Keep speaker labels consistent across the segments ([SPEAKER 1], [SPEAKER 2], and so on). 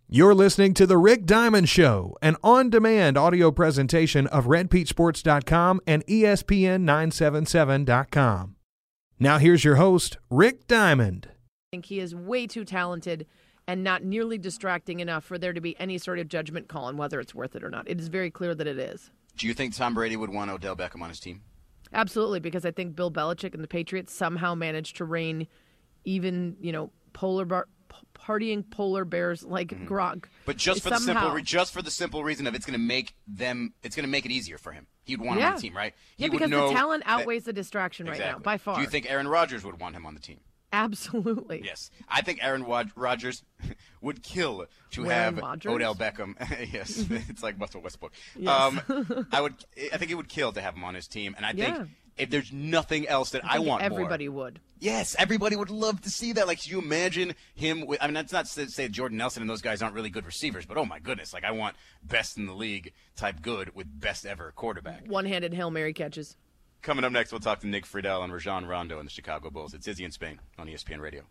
[SPEAKER 1] You're listening to The Rick Diamond Show, an on-demand audio presentation of RedPeachSports.com and ESPN977.com. Now here's your host, Rick Diamond.
[SPEAKER 2] I think he is way too talented and not nearly distracting enough for there to be any sort of judgment call on whether it's worth it or not. It is very clear that it is.
[SPEAKER 3] Do you think Tom Brady would want Odell Beckham on his team?
[SPEAKER 2] Absolutely, because I think Bill Belichick and the Patriots somehow managed to rein even, partying polar bears like Gronk.
[SPEAKER 3] But just for the simple reason of it's going to make it easier for him. He'd want him on the team, right?
[SPEAKER 2] Because the talent outweighs the distraction right now, by far.
[SPEAKER 3] Do you think Aaron Rodgers would want him on the team?
[SPEAKER 2] Absolutely.
[SPEAKER 3] Yes. I think Aaron Rodgers would kill to have Odell Beckham. Yes. It's like Russell Westbrook.
[SPEAKER 2] Yes.
[SPEAKER 3] I think it would kill to have him on his team. And I think if there's nothing else that I want
[SPEAKER 2] everybody would.
[SPEAKER 3] Yes, everybody would love to see that. Like, can you imagine him with, that's not to say Jordan Nelson and those guys aren't really good receivers, but oh my goodness, like I want best in the league type good with best ever quarterback.
[SPEAKER 2] One-handed Hail Mary catches.
[SPEAKER 3] Coming up next, we'll talk to Nick Friedel and Rajon Rondo and the Chicago Bulls. It's Izzy in Spain on ESPN Radio.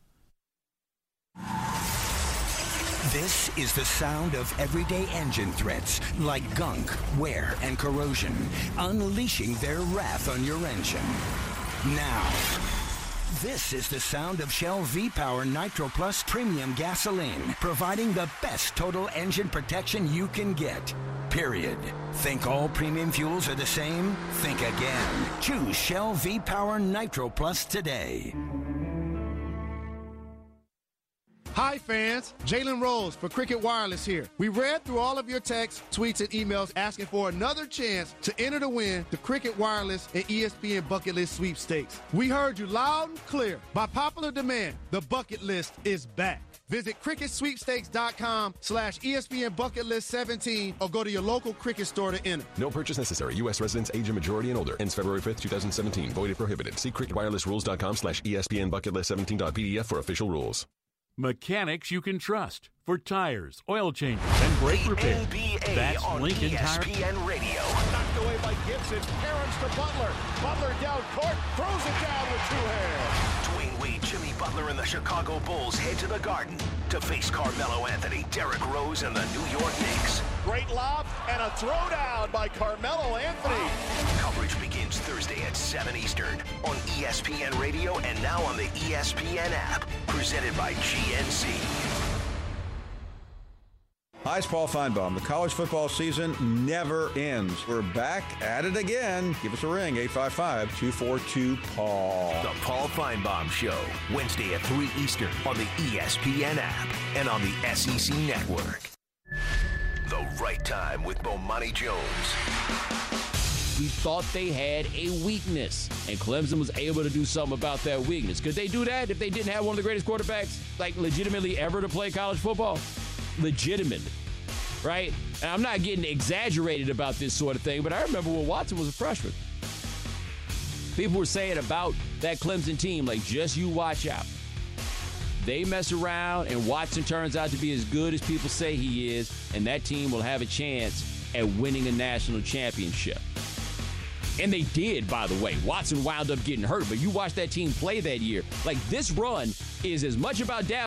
[SPEAKER 4] This is the sound of everyday engine threats like gunk, wear, and corrosion, unleashing their wrath on your engine. Now, this is the sound of Shell V-Power Nitro Plus Premium Gasoline, providing the best total engine protection you can get. Period. Think all premium fuels are the same? Think again. Choose Shell V-Power Nitro Plus today.
[SPEAKER 5] Hi fans, Jalen Rose for Cricket Wireless here. We read through all of your texts, tweets, and emails asking for another chance to enter to win the Cricket Wireless and ESPN Bucket List Sweepstakes. We heard you loud and clear. By popular demand, the bucket list is back. Visit cricketsweepstakes.com/ESPN Bucket List 17 or go to your local cricket store to enter.
[SPEAKER 6] No purchase necessary. U.S. residents age and majority and older. Ends February 5th, 2017. Void if prohibited. See cricketwirelessrules.com/ESPN Bucket List 17.pdf for official rules.
[SPEAKER 7] Mechanics you can trust for tires, oil changes, and brake repair. That's Lincoln Tire.
[SPEAKER 8] ESPN Radio. Knocked away by Gibson. Aaron's to Butler. Butler down court. Throws it down with two hands. Dwayne Wade, Jimmy Butler, and the Chicago Bulls head to the Garden to face Carmelo Anthony, Derrick Rose, and the New York Knicks. Great lob and a throwdown by Carmelo Anthony. Coverage begins Thursday at 7 Eastern on ESPN Radio and now on the ESPN app. Presented by GNC.
[SPEAKER 9] Hi, it's Paul Feinbaum. The college football season never ends. We're back at it again. Give us a ring, 855-242-PAUL.
[SPEAKER 8] The Paul Feinbaum Show, Wednesday at 3 Eastern on the ESPN app and on the SEC Network. The Right Time with Bomani Jones.
[SPEAKER 10] We thought they had a weakness, and Clemson was able to do something about that weakness. Could they do that if they didn't have one of the greatest quarterbacks, like legitimately ever to play college football? Legitimate, right? And I'm not getting exaggerated about this sort of thing, but I remember when Watson was a freshman. People were saying about that Clemson team, like, just you watch out. They mess around, and Watson turns out to be as good as people say he is, and that team will have a chance at winning a national championship. And they did, by the way. Watson wound up getting hurt, but you watch that team play that year. Like, this run is as much about Dallas.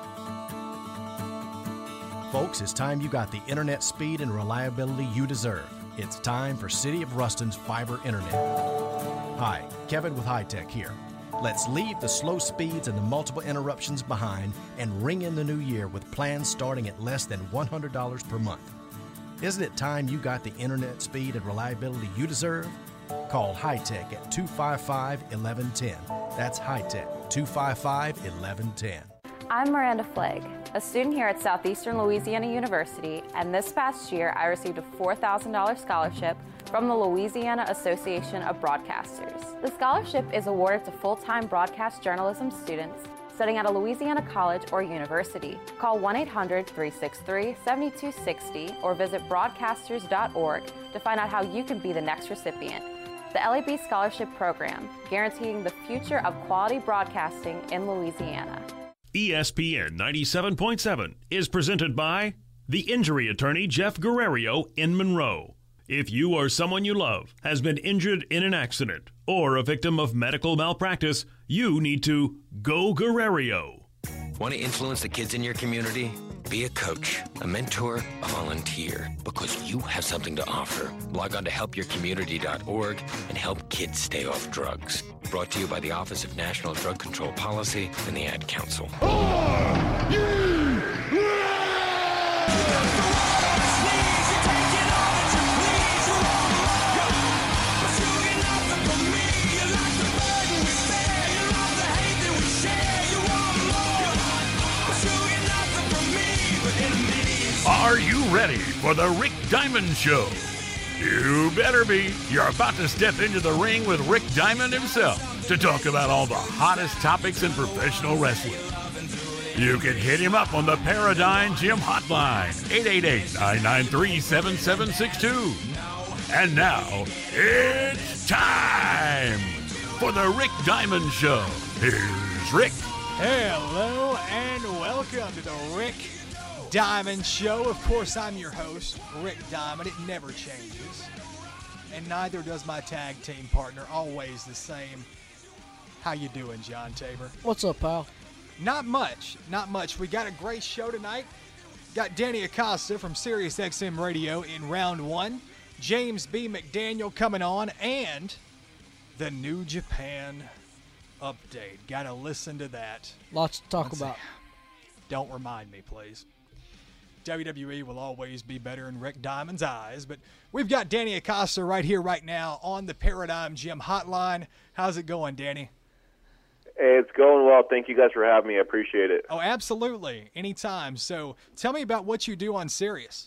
[SPEAKER 11] Folks, it's time you got the internet speed and reliability you deserve. It's time for City of Ruston's fiber internet. Hi, Kevin with High Tech here. Let's leave the slow speeds and the multiple interruptions behind and ring in the new year with plans starting at less than $100 per month. Isn't it time you got the internet speed and reliability you deserve? Call High Tech at 255-1110. That's High Tech, 255-1110.
[SPEAKER 12] I'm Miranda Flagg, a student here at Southeastern Louisiana University, and this past year I received a $4,000 scholarship from the Louisiana Association of Broadcasters. The scholarship is awarded to full-time broadcast journalism students studying at a Louisiana college or university. Call 1-800-363-7260 or visit broadcasters.org to find out how you can be the next recipient. The LAB Scholarship Program, guaranteeing the future of quality broadcasting in Louisiana.
[SPEAKER 13] ESPN 97.7 is presented by the injury attorney Jeff Guerrero in Monroe. If you or someone you love has been injured in an accident or a victim of medical malpractice, you need to go Guerrero.
[SPEAKER 14] Want to influence the kids in your community? Be a coach, a mentor, a volunteer, because you have something to offer. Log on to helpyourcommunity.org and help kids stay off drugs. Brought to you by the Office of National Drug Control Policy and the Ad Council.
[SPEAKER 7] Are you ready for the Rick Diamond Show? You better be. You're about to step into the ring with Rick Diamond himself to talk about all the hottest topics in professional wrestling. You can hit him up on the Paradigm Gym Hotline, 888-993-7762. And now, it's time for the Rick Diamond Show. Here's Rick.
[SPEAKER 15] Hello and welcome to the Rick Diamond Show. Of course, I'm your host, Rick Diamond. It never changes. And neither does my tag team partner, always the same. How you doing, John Tabor?
[SPEAKER 16] What's up, pal?
[SPEAKER 15] Not much. We got a great show tonight. Got Danny Acosta from SiriusXM Radio in round one. James B. McDaniel coming on. And the New Japan update. Got to listen to that.
[SPEAKER 16] Lots to talk about.
[SPEAKER 15] Don't remind me, please. WWE will always be better in Rick Diamond's eyes, but we've got Danny Acosta right here, right now on the Paradigm Gym Hotline. How's it going, Danny?
[SPEAKER 17] Hey, it's going well. Thank you guys for having me. I appreciate it.
[SPEAKER 15] Oh, absolutely. Anytime. So tell me about what you do on Sirius.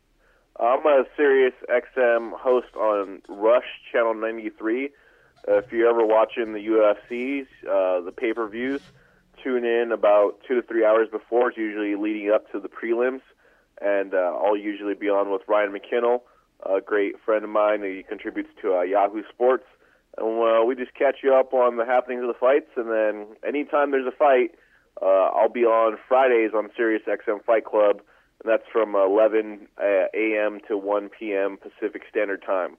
[SPEAKER 17] I'm a Sirius XM host on Rush Channel 93. If you're ever watching the UFCs, the pay-per-views, tune in about 2 to 3 hours before. It's usually leading up to the prelims. And I'll usually be on with Ryan McKinnell, a great friend of mine. He contributes to Yahoo Sports. And we just catch you up on the happenings of the fights. And then anytime there's a fight, I'll be on Fridays on Sirius XM Fight Club. And that's from 11 a.m. to 1 p.m. Pacific Standard Time.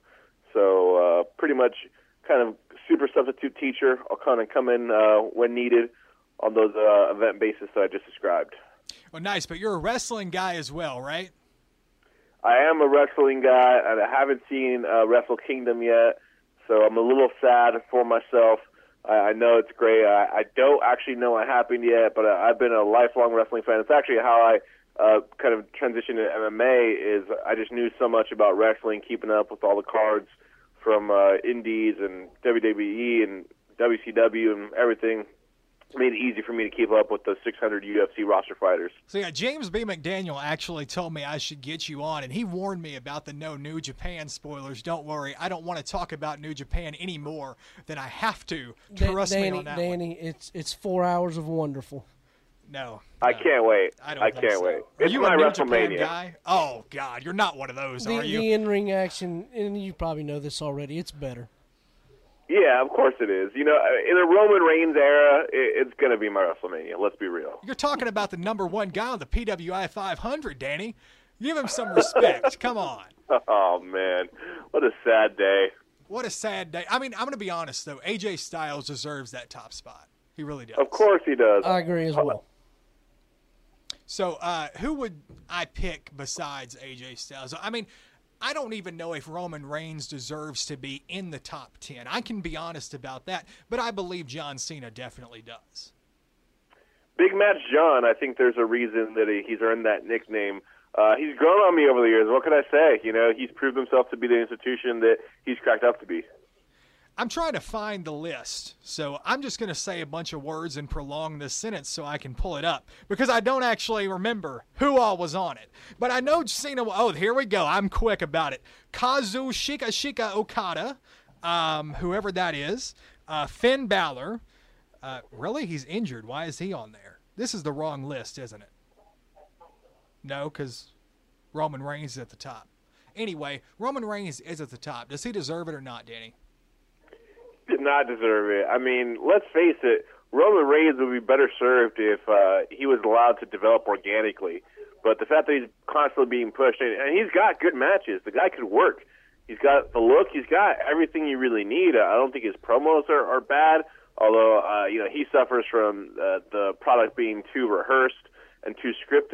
[SPEAKER 17] So pretty much kind of super substitute teacher. I'll kind of come in when needed on those event basis that I just described.
[SPEAKER 15] Well, nice, but you're a wrestling guy as well, right?
[SPEAKER 17] I am a wrestling guy, and I haven't seen Wrestle Kingdom yet, so I'm a little sad for myself. I know it's great. I don't actually know what happened yet, but I've been a lifelong wrestling fan. It's actually how I kind of transitioned to MMA. Is I just knew so much about wrestling, keeping up with all the cards from Indies and WWE and WCW and everything. Made it easy for me to keep up with the 600 UFC roster fighters.
[SPEAKER 15] So, yeah, James B. McDaniel actually told me I should get you on, and he warned me about the no New Japan spoilers. Don't worry, I don't want to talk about New Japan any more than I have to. Trust me on that
[SPEAKER 16] Danny, one. It's 4 hours of wonderful.
[SPEAKER 15] No.
[SPEAKER 17] I can't wait.
[SPEAKER 15] I
[SPEAKER 17] can't wait.
[SPEAKER 15] Are
[SPEAKER 17] it's
[SPEAKER 15] you
[SPEAKER 17] my
[SPEAKER 15] a New
[SPEAKER 17] WrestleMania
[SPEAKER 15] Japan guy? Oh, God, you're not one of those, are you?
[SPEAKER 16] The in-ring action, and you probably know this already, it's better.
[SPEAKER 17] Yeah, of course it is. You know, in the Roman Reigns era, it's going to be my WrestleMania. Let's be real.
[SPEAKER 15] You're talking about the number one guy on the PWI 500, Danny. Give him some respect. Come on.
[SPEAKER 17] Oh, man. What a sad day.
[SPEAKER 15] What a sad day. I mean, I'm going to be honest, though. AJ Styles deserves that top spot. He really does.
[SPEAKER 17] Of course he does.
[SPEAKER 16] I agree as well.
[SPEAKER 15] So who would I pick besides AJ Styles? I mean, I don't even know if Roman Reigns deserves to be in the top 10. I can be honest about that, but I believe John Cena definitely does.
[SPEAKER 17] Big Match John, I think there's a reason that he's earned that nickname. He's grown on me over the years. What can I say? You know, he's proved himself to be the institution that he's cracked up to be.
[SPEAKER 15] I'm trying to find the list, so I'm just going to say a bunch of words and prolong this sentence so I can pull it up, because I don't actually remember who all was on it. But I know Cena, oh, here we go. I'm quick about it. Kazuchika Okada, whoever that is, Finn Balor. Really? He's injured. Why is he on there? This is the wrong list, isn't it? No, because Roman Reigns is at the top. Anyway, Roman Reigns is at the top. Does he deserve it or not, Danny?
[SPEAKER 17] Did not deserve it. I mean, let's face it, Roman Reigns would be better served if he was allowed to develop organically. But the fact that he's constantly being pushed, and he's got good matches. The guy could work. He's got the look. He's got everything you really need. I don't think his promos are bad, although you know, he suffers from the product being too rehearsed and too scripted.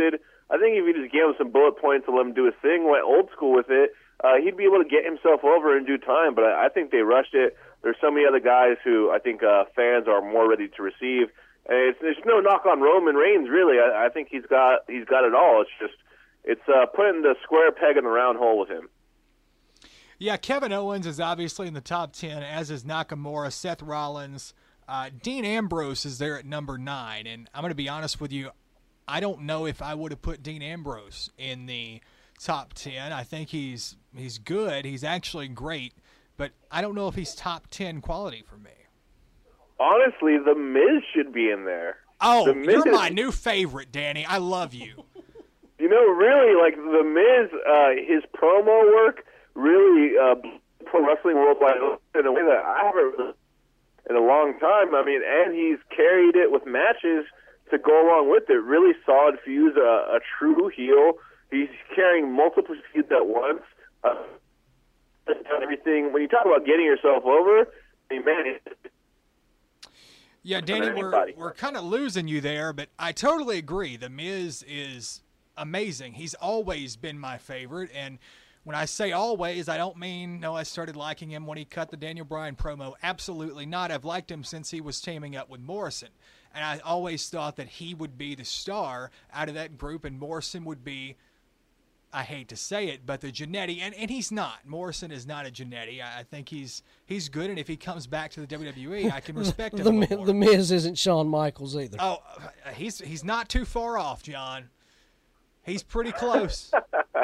[SPEAKER 17] I think if you just gave him some bullet points and let him do his thing, went old school with it, he'd be able to get himself over in due time. But I think they rushed it. There's so many other guys who I think fans are more ready to receive. And there's no knock on Roman Reigns, really. I think he's got it all. It's putting the square peg in the round hole with him.
[SPEAKER 15] Yeah, Kevin Owens is obviously in the top 10, as is Nakamura, Seth Rollins. Dean Ambrose is there at number 9. And I'm going to be honest with you, I don't know if I would have put Dean Ambrose in the top 10. I think he's good. He's actually great. But I don't know if he's top 10 quality for me.
[SPEAKER 17] Honestly, The Miz should be in there.
[SPEAKER 15] Oh, you're my new favorite, Danny. I love you.
[SPEAKER 17] You know, really, like The Miz, his promo work really pro wrestling worldwide in a way that I haven't in a long time. I mean, and he's carried it with matches to go along with it. Really solid feuds, a true heel. He's carrying multiple feuds at once. Everything. When you talk about getting yourself over, I mean, man.
[SPEAKER 15] Yeah, Danny, we're kind of losing you there, but I totally agree. The Miz is amazing. He's always been my favorite, and when I say always, I don't mean, no, I started liking him when he cut the Daniel Bryan promo. Absolutely not. I've liked him since he was teaming up with Morrison, and I always thought that he would be the star out of that group, and Morrison would be, I hate to say it, but the Jannetty, and he's not. Morrison is not a Jannetty. I think he's good, and if he comes back to the WWE, I can respect him.
[SPEAKER 16] The Miz isn't Shawn Michaels either.
[SPEAKER 15] Oh, he's not too far off, John. He's pretty close.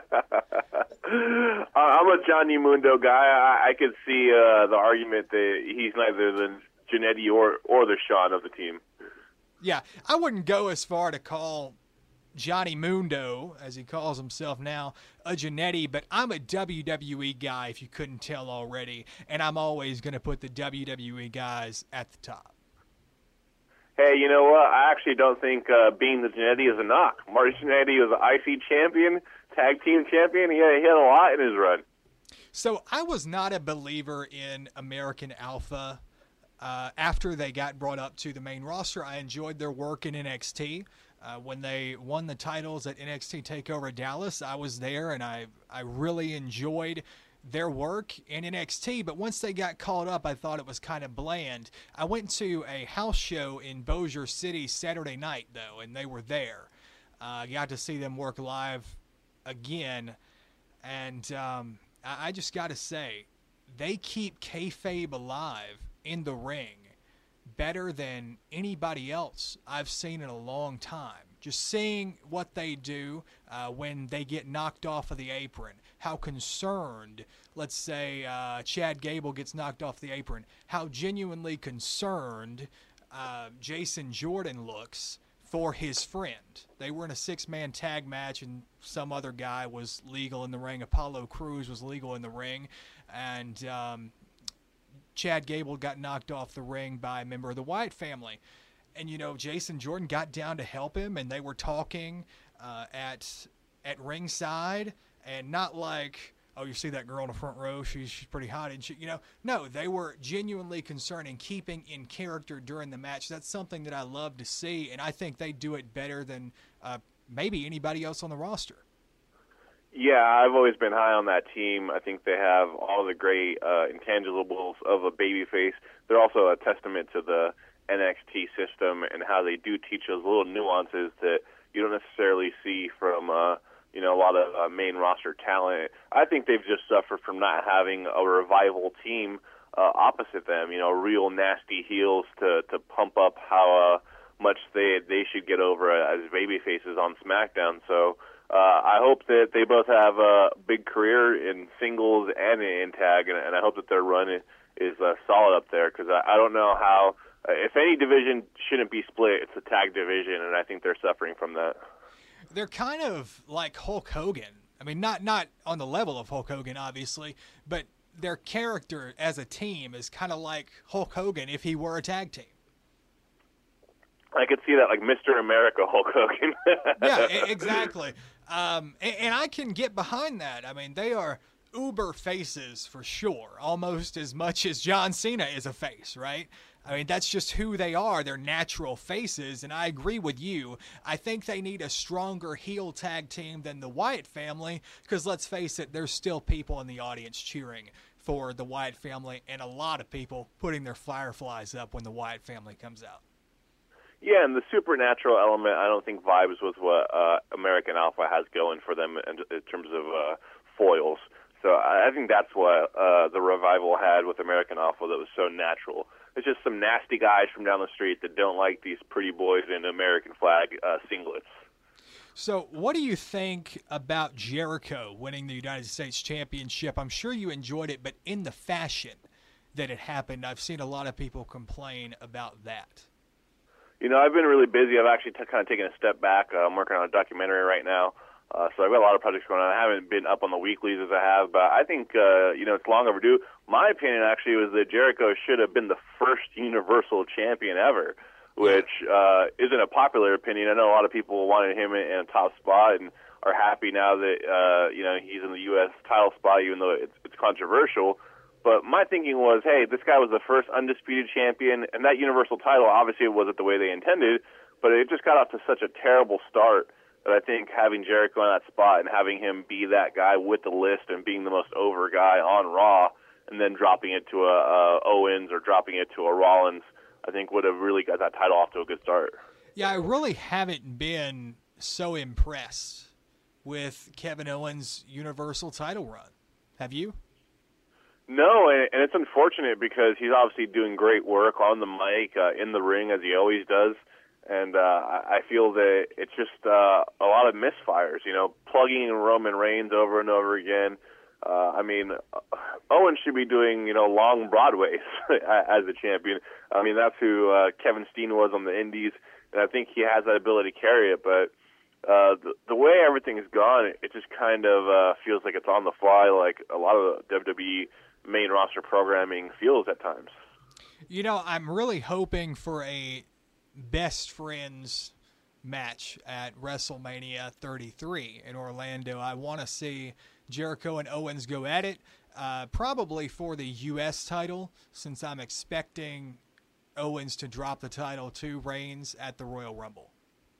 [SPEAKER 17] I'm a Johnny Mundo guy. I could see the argument that he's neither the Jannetty or the Shawn of the team.
[SPEAKER 15] Yeah, I wouldn't go as far to call Johnny Mundo, as he calls himself now, a Jannetty, but I'm a WWE guy, if you couldn't tell already, and I'm always going to put the WWE guys at the top.
[SPEAKER 17] Hey, you know what? I actually don't think being the Jannetty is a knock. Marty Jannetty was an IC champion, tag team champion. He had a lot in his run.
[SPEAKER 15] So I was not a believer in American Alpha. After they got brought up to the main roster, I enjoyed their work in NXT. When they won the titles at NXT TakeOver Dallas, I was there, and I really enjoyed their work in NXT, but once they got called up, I thought it was kind of bland. I went to a house show in Bossier City Saturday night, though, and they were there. Got to see them work live again, and I just got to say, they keep kayfabe alive in the ring better than anybody else I've seen in a long time. Just seeing what they do when they get knocked off of the apron, how concerned, let's say Chad Gable gets knocked off the apron, how genuinely concerned Jason Jordan looks for his friend. They were in a 6-man tag match, and some other guy was legal in the ring. Apollo Crews was legal in the ring, and Chad Gable got knocked off the ring by a member of the Wyatt family. And, you know, Jason Jordan got down to help him, and they were talking at ringside, and not like, oh, you see that girl in the front row, she's pretty hot, and she, you know. No, they were genuinely concerned and keeping in character during the match. That's something that I love to see, and I think they do it better than maybe anybody else on the roster.
[SPEAKER 17] Yeah, I've always been high on that team. I think they have all the great intangibles of a babyface. They're also a testament to the NXT system and how they do teach those little nuances that you don't necessarily see from a lot of main roster talent. I think they've just suffered from not having a revival team opposite them. You know, real nasty heels to pump up how much they should get over as babyfaces on SmackDown. So I hope that they both have a big career in singles and in tag, and I hope that their run is solid up there, because I don't know how. If any division shouldn't be split, it's the tag division, and I think they're suffering from that.
[SPEAKER 15] They're kind of like Hulk Hogan. I mean, not on the level of Hulk Hogan, obviously, but their character as a team is kind of like Hulk Hogan if he were a tag team.
[SPEAKER 17] I could see that, like Mr. America Hulk Hogan.
[SPEAKER 15] Yeah, exactly. And I can get behind that. I mean, they are uber faces for sure, almost as much as John Cena is a face, right? I mean, that's just who they are. They're natural faces, and I agree with you. I think they need a stronger heel tag team than the Wyatt family because, let's face it, there's still people in the audience cheering for the Wyatt family and a lot of people putting their fireflies up when the Wyatt family comes out.
[SPEAKER 17] Yeah, and the supernatural element, I don't think vibes with what American Alpha has going for them in terms of foils. So I think that's what the Revival had with American Alpha that was so natural. It's just some nasty guys from down the street that don't like these pretty boys in American flag singlets.
[SPEAKER 15] So what do you think about Jericho winning the United States Championship? I'm sure you enjoyed it, but in the fashion that it happened, I've seen a lot of people complain about that.
[SPEAKER 17] You know, I've been really busy. I've actually kind of taken a step back. I'm working on a documentary right now. So I've got a lot of projects going on. I haven't been up on the weeklies as I have, but I think, it's long overdue. My opinion, actually, was that Jericho should have been the first Universal Champion ever, which isn't a popular opinion. I know a lot of people wanted him in a top spot and are happy now that, he's in the U.S. title spot, even though it's controversial. But my thinking was, hey, this guy was the first undisputed champion, and that Universal title, obviously it wasn't the way they intended, but it just got off to such a terrible start. But I think having Jericho in that spot and having him be that guy with the list and being the most over guy on Raw and then dropping it to a Owens or dropping it to a Rollins, I think would have really got that title off to a good start.
[SPEAKER 15] Yeah, I really haven't been so impressed with Kevin Owens' Universal title run. Have you?
[SPEAKER 17] No, and it's unfortunate because he's obviously doing great work on the mic, in the ring, as he always does. And I feel that it's just a lot of misfires, plugging in Roman Reigns over and over again. Owens should be doing, long Broadways as a champion. I mean, that's who Kevin Steen was on the Indies, and I think he has that ability to carry it. But the way everything has gone, it just kind of feels like it's on the fly, like a lot of the WWE main roster programming feels at times.
[SPEAKER 15] I'm really hoping for a best friends match at WrestleMania 33 in Orlando. I want to see Jericho and Owens go at it, probably for the U.S. title, since I'm expecting Owens to drop the title to Reigns at the Royal Rumble.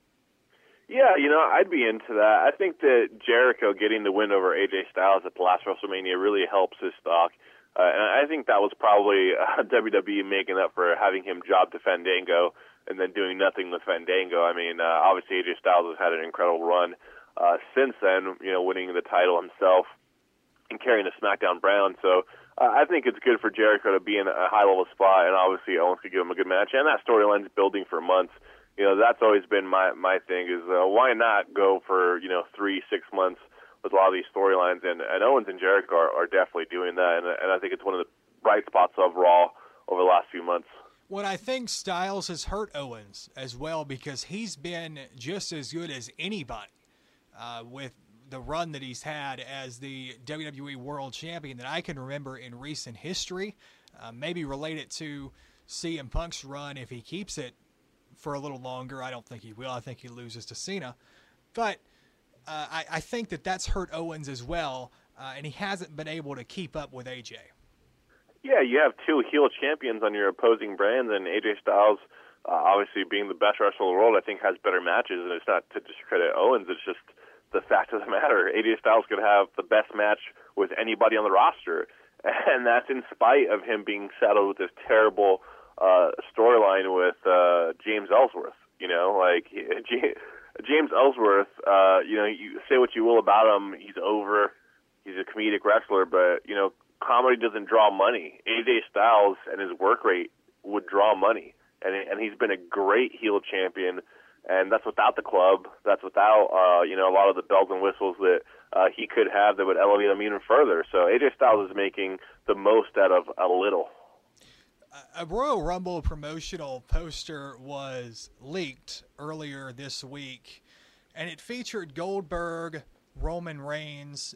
[SPEAKER 17] Yeah, I'd be into that. I think that Jericho getting the win over AJ Styles at the last WrestleMania really helps his stock. And I think that was probably WWE making up for having him job to Fandango and then doing nothing with Fandango. I mean, obviously AJ Styles has had an incredible run since then, winning the title himself and carrying the SmackDown brand. So I think it's good for Jericho to be in a high-level spot, and obviously Owens could give him a good match. And that storyline's building for months. That's always been my thing is why not go for, 3-6 months with a lot of these storylines, and Owens and Jericho are definitely doing that, and I think it's one of the bright spots of Raw over the last few months.
[SPEAKER 15] What I think Styles has hurt Owens as well because he's been just as good as anybody with the run that he's had as the WWE World Champion that I can remember in recent history. Maybe relate it to CM Punk's run if he keeps it for a little longer. I don't think he will. I think he loses to Cena. But I think that's hurt Owens as well, and he hasn't been able to keep up with AJ.
[SPEAKER 17] Yeah, you have two heel champions on your opposing brands, and AJ Styles, obviously being the best wrestler in the world, I think has better matches, and it's not to discredit Owens, it's just the fact of the matter. AJ Styles could have the best match with anybody on the roster, and that's in spite of him being saddled with this terrible storyline with James Ellsworth. James Ellsworth, you say what you will about him, he's over, he's a comedic wrestler, but, comedy doesn't draw money. AJ Styles and his work rate would draw money, and he's been a great heel champion, and that's without the club. That's without a lot of the bells and whistles that he could have that would elevate him even further. So AJ Styles is making the most out of a little.
[SPEAKER 15] A Royal Rumble promotional poster was leaked earlier this week, and it featured Goldberg, Roman Reigns,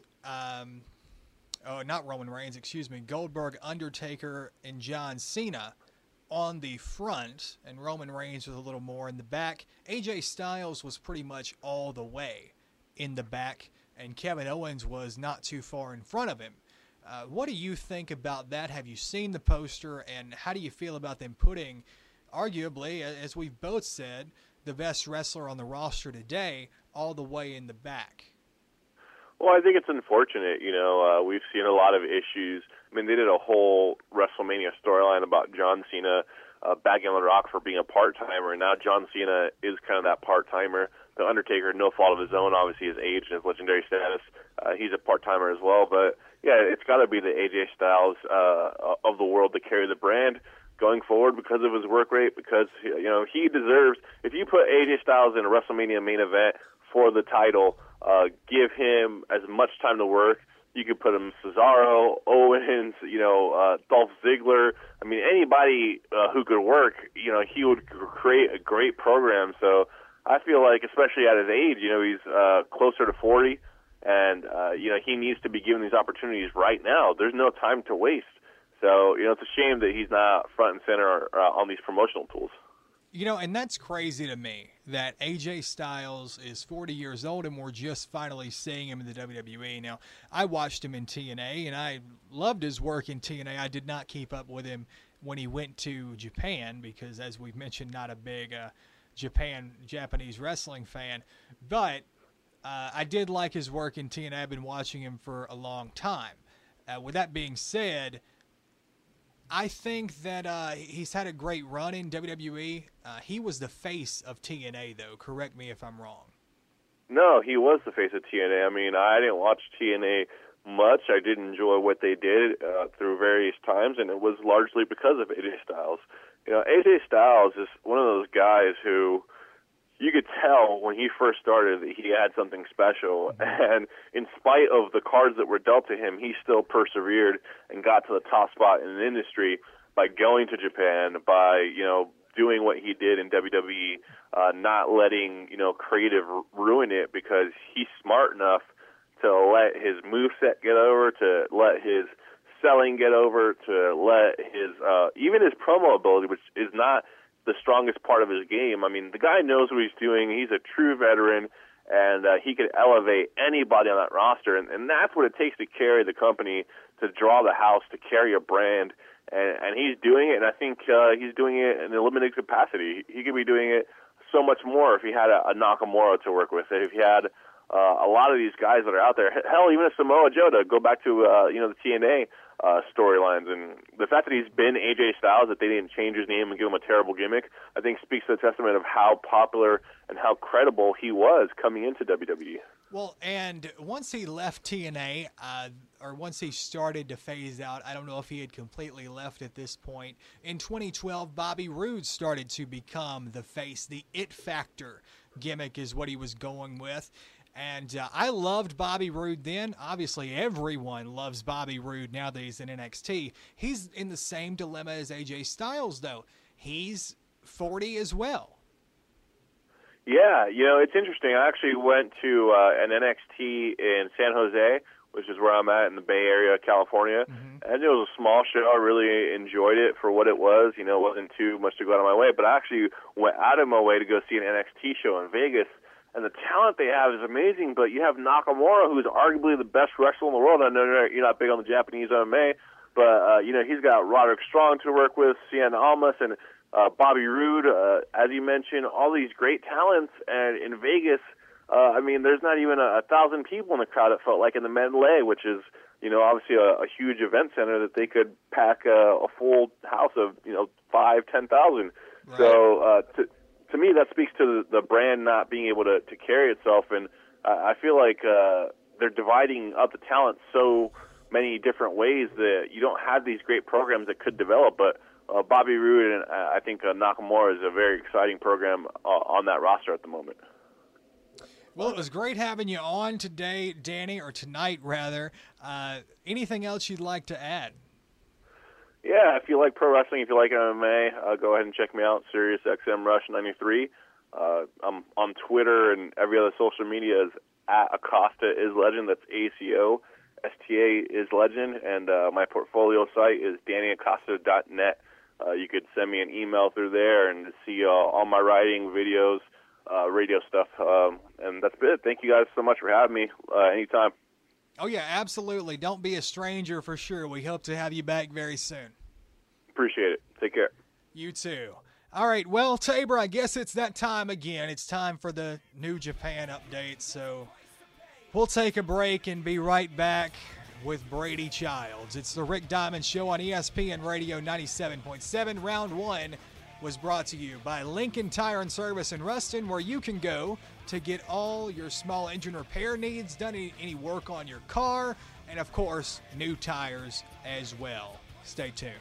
[SPEAKER 15] Goldberg, Undertaker, and John Cena on the front, and Roman Reigns was a little more in the back. AJ Styles was pretty much all the way in the back, and Kevin Owens was not too far in front of him. What do you think about that? Have you seen the poster, and how do you feel about them putting, arguably, as we've both said, the best wrestler on the roster today all the way in the back?
[SPEAKER 17] Well, I think it's unfortunate. We've seen a lot of issues. I mean, they did a whole WrestleMania storyline about John Cena bagging on the Rock for being a part-timer, and now John Cena is kind of that part-timer. The Undertaker, no fault of his own, obviously his age and his legendary status, he's a part-timer as well. But, yeah, it's got to be the AJ Styles of the world to carry the brand going forward because of his work rate, because, he deserves, if you put AJ Styles in a WrestleMania main event for the title, give him as much time to work. You could put him Cesaro, Owens, Dolph Ziggler. I mean, anybody who could work, he would create a great program. So I feel like, especially at his age, he's closer to 40, and, he needs to be given these opportunities right now. There's no time to waste. So, it's a shame that he's not front and center on these promotional tools.
[SPEAKER 15] And that's crazy to me that AJ Styles is 40 years old and we're just finally seeing him in the WWE. Now, I watched him in TNA and I loved his work in TNA. I did not keep up with him when he went to Japan because, as we've mentioned, not a big Japanese wrestling fan. But I did like his work in TNA. I've been watching him for a long time. With that being said, I think that he's had a great run in WWE. He was the face of TNA, though. Correct me if I'm wrong.
[SPEAKER 17] No, he was the face of TNA. I mean, I didn't watch TNA much. I did enjoy what they did through various times, and it was largely because of AJ Styles. AJ Styles is one of those guys who you could tell when he first started that he had something special, and in spite of the cards that were dealt to him, he still persevered and got to the top spot in the industry by going to Japan, by, doing what he did in WWE, not letting, creative ruin it, because he's smart enough to let his moveset get over, to let his selling get over, to let his, even his promo ability, which is not the strongest part of his game. I mean, the guy knows what he's doing. He's a true veteran, and he could elevate anybody on that roster. And that's what it takes to carry the company, to draw the house, to carry a brand. And he's doing it, and I think he's doing it in a limited capacity. He could be doing it so much more if he had a Nakamura to work with, if he had a lot of these guys that are out there. Hell, even a Samoa Joe, to go back to the TNA storylines. And the fact that he's been AJ Styles, that they didn't change his name and give him a terrible gimmick, I think speaks to the testament of how popular and how credible he was coming into WWE.
[SPEAKER 15] Well, and once he left TNA, or once he started to phase out, I don't know if he had completely left at this point. In 2012, Bobby Roode started to become the face. The It Factor gimmick is what he was going with. And I loved Bobby Roode then. Obviously, everyone loves Bobby Roode now that he's in NXT. He's in the same dilemma as AJ Styles, though. He's 40 as well.
[SPEAKER 17] Yeah, it's interesting. I actually went to an NXT in San Jose, which is where I'm at in the Bay Area, California. And it was a small show. I really enjoyed it for what it was. It wasn't too much to go out of my way. But I actually went out of my way to go see an NXT show in Vegas. And the talent they have is amazing, but you have Nakamura, who's arguably the best wrestler in the world. I know you're not big on the Japanese MMA, but, he's got Roderick Strong to work with, Cien Almas, and Bobby Roode, as you mentioned, all these great talents. And in Vegas, there's not even 1,000 people in the crowd, it felt like, in the Mandalay, which is, obviously a huge event center that they could pack a full house of, 5,000, 10,000. Right. So, to me, that speaks to the brand not being able to carry itself, and I feel like they're dividing up the talent so many different ways that you don't have these great programs that could develop. But Bobby Roode and I think Nakamura is a very exciting program on that roster at the moment.
[SPEAKER 15] Well, it was great having you on today, Danny, or tonight, rather. Anything else you'd like to add?
[SPEAKER 17] Yeah, if you like pro wrestling, if you like MMA, go ahead and check me out, Sirius XM Rush 93. I'm on Twitter and every other social media is at Acosta is Legend. That's ACOSTA is Legend. And my portfolio site is DannyAcosta.net. You could send me an email through there and see all my writing, videos, radio stuff. And that's it. Thank you guys so much for having me anytime.
[SPEAKER 15] Oh, yeah, absolutely. Don't be a stranger for sure. We hope to have you back very soon.
[SPEAKER 17] Appreciate it. Take care.
[SPEAKER 15] You too. All right, well, Tabor, I guess it's that time again. It's time for the New Japan update, so we'll take a break and be right back with Brady Childs. It's the Rick Diamond Show on ESPN Radio 97.7. Round 1 was brought to you by Lincoln Tire and Service in Ruston, where you can go to get all your small engine repair needs done, any work on your car, and, of course, new tires as well. Stay tuned.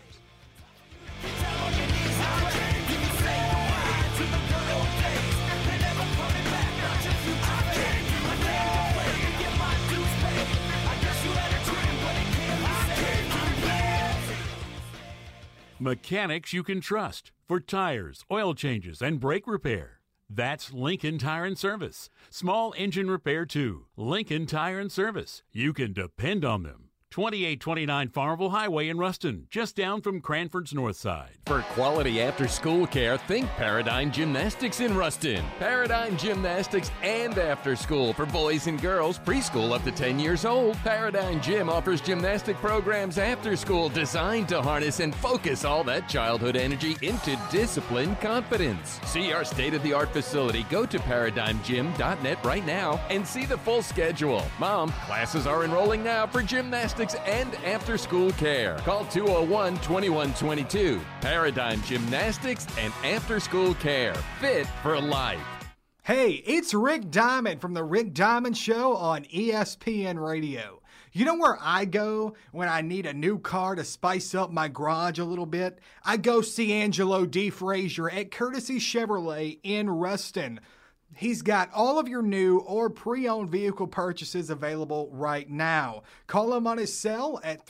[SPEAKER 7] Mechanics you can trust for tires, oil changes, and brake repair. That's Lincoln Tire and Service. Small engine repair too. Lincoln Tire and Service. You can depend on them. 2829 Farmville Highway in Ruston, just down from Cranford's north side.
[SPEAKER 18] For quality after-school care, think Paradigm Gymnastics in Ruston. Paradigm Gymnastics and after school for boys and girls, preschool up to 10 years old. Paradigm Gym offers gymnastic programs after school designed to harness and focus all that childhood energy into disciplined confidence. See our state-of-the-art facility. Go to ParadigmGym.net right now and see the full schedule. Mom, classes are enrolling now for gymnastics and after-school care. Call 201-2122. Paradigm Gymnastics and After-School Care. Fit for life.
[SPEAKER 15] Hey, it's Rick Diamond from the Rick Diamond Show on ESPN Radio. You know where I go when I need a new car to spice up my garage a little bit? I go see Angelo DeFrazier at Courtesy Chevrolet in Ruston. He's got all of your new or pre-owned vehicle purchases available right now. Call him on his cell at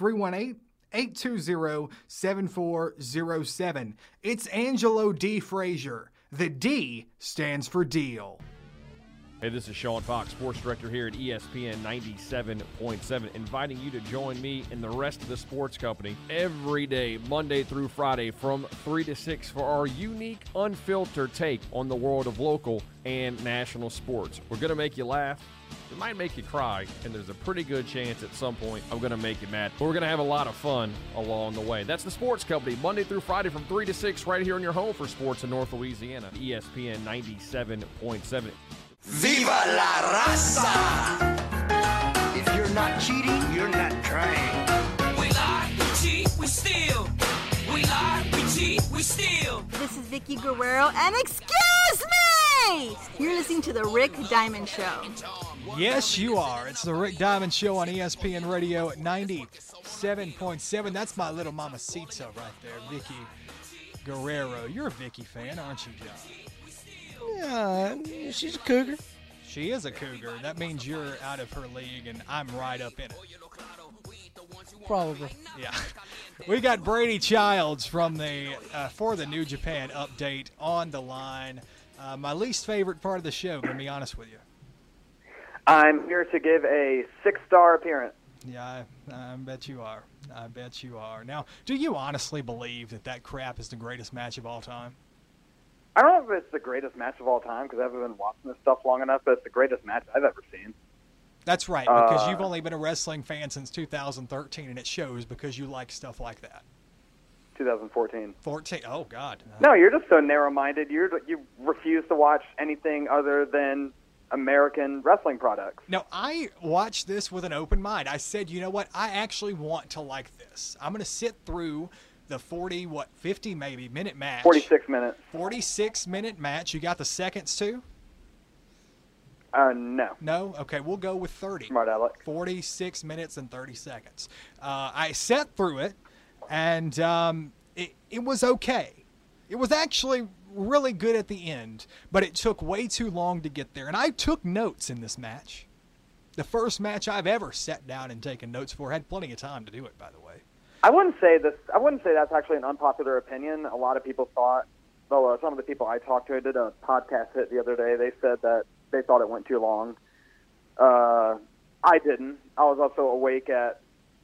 [SPEAKER 15] 318-820-7407. It's Angelo DeFrazier. The D stands for deal.
[SPEAKER 19] Hey, this is Sean Fox, sports director here at ESPN 97.7, inviting you to join me and the rest of the sports company every day, Monday through Friday, from 3 to 6 for our unique, unfiltered take on the world of local and national sports. We're going to make you laugh. It might make you cry, and there's a pretty good chance at some point I'm going to make you mad. But we're going to have a lot of fun along the way. That's the Sports Company, Monday through Friday from 3 to 6 right here in your home for sports in North Louisiana, ESPN 97.7.
[SPEAKER 8] Viva la raza! If you're not cheating, you're not trying.
[SPEAKER 20] We lie, we cheat, we steal. We lie, we cheat, we steal.
[SPEAKER 21] This is Vicky Guerrero, and excuse me! You're listening to The Rick Diamond Show.
[SPEAKER 15] Yes, you are. It's The Rick Diamond Show on ESPN Radio at 97.7. That's my little mamacita right there, Vicky Guerrero. You're a Vicky fan, aren't you, John?
[SPEAKER 16] Yeah, she's a cougar.
[SPEAKER 15] She is a cougar. That means you're out of her league, and I'm right up in it.
[SPEAKER 16] Probably.
[SPEAKER 15] Yeah. We got Brady Childs from for the New Japan update on the line. My least favorite part of the show, to be honest with you.
[SPEAKER 22] I'm here to give a 6-star appearance.
[SPEAKER 15] Yeah, I bet you are. I bet you are. Now, do you honestly believe that crap is the greatest match of all time?
[SPEAKER 22] I don't know if it's the greatest match of all time because I haven't been watching this stuff long enough, but it's the greatest match I've ever seen.
[SPEAKER 15] That's right, because you've only been a wrestling fan since 2013, and it shows because you like stuff like that.
[SPEAKER 22] 2014.
[SPEAKER 15] 14? Oh, God.
[SPEAKER 22] No, you're just so narrow-minded. You refuse to watch anything other than American wrestling products.
[SPEAKER 15] No, I watched this with an open mind. I said, you know what? I actually want to like this. I'm going to sit through the 50 maybe minute match.
[SPEAKER 22] 46 minutes.
[SPEAKER 15] 46-minute match. You got the seconds too?
[SPEAKER 22] No.
[SPEAKER 15] No? Okay, we'll go with 30.
[SPEAKER 22] Smart Alex.
[SPEAKER 15] 46 minutes and 30 seconds. I sat through it, and it was okay. It was actually really good at the end, but it took way too long to get there. And I took notes in this match. The first match I've ever sat down and taken notes for. Had plenty of time to do it, by the way.
[SPEAKER 22] I wouldn't say that's actually an unpopular opinion. A lot of people thought, well, some of the people I talked to, I did a podcast hit the other day. They said that they thought it went too long. I didn't. I was also awake at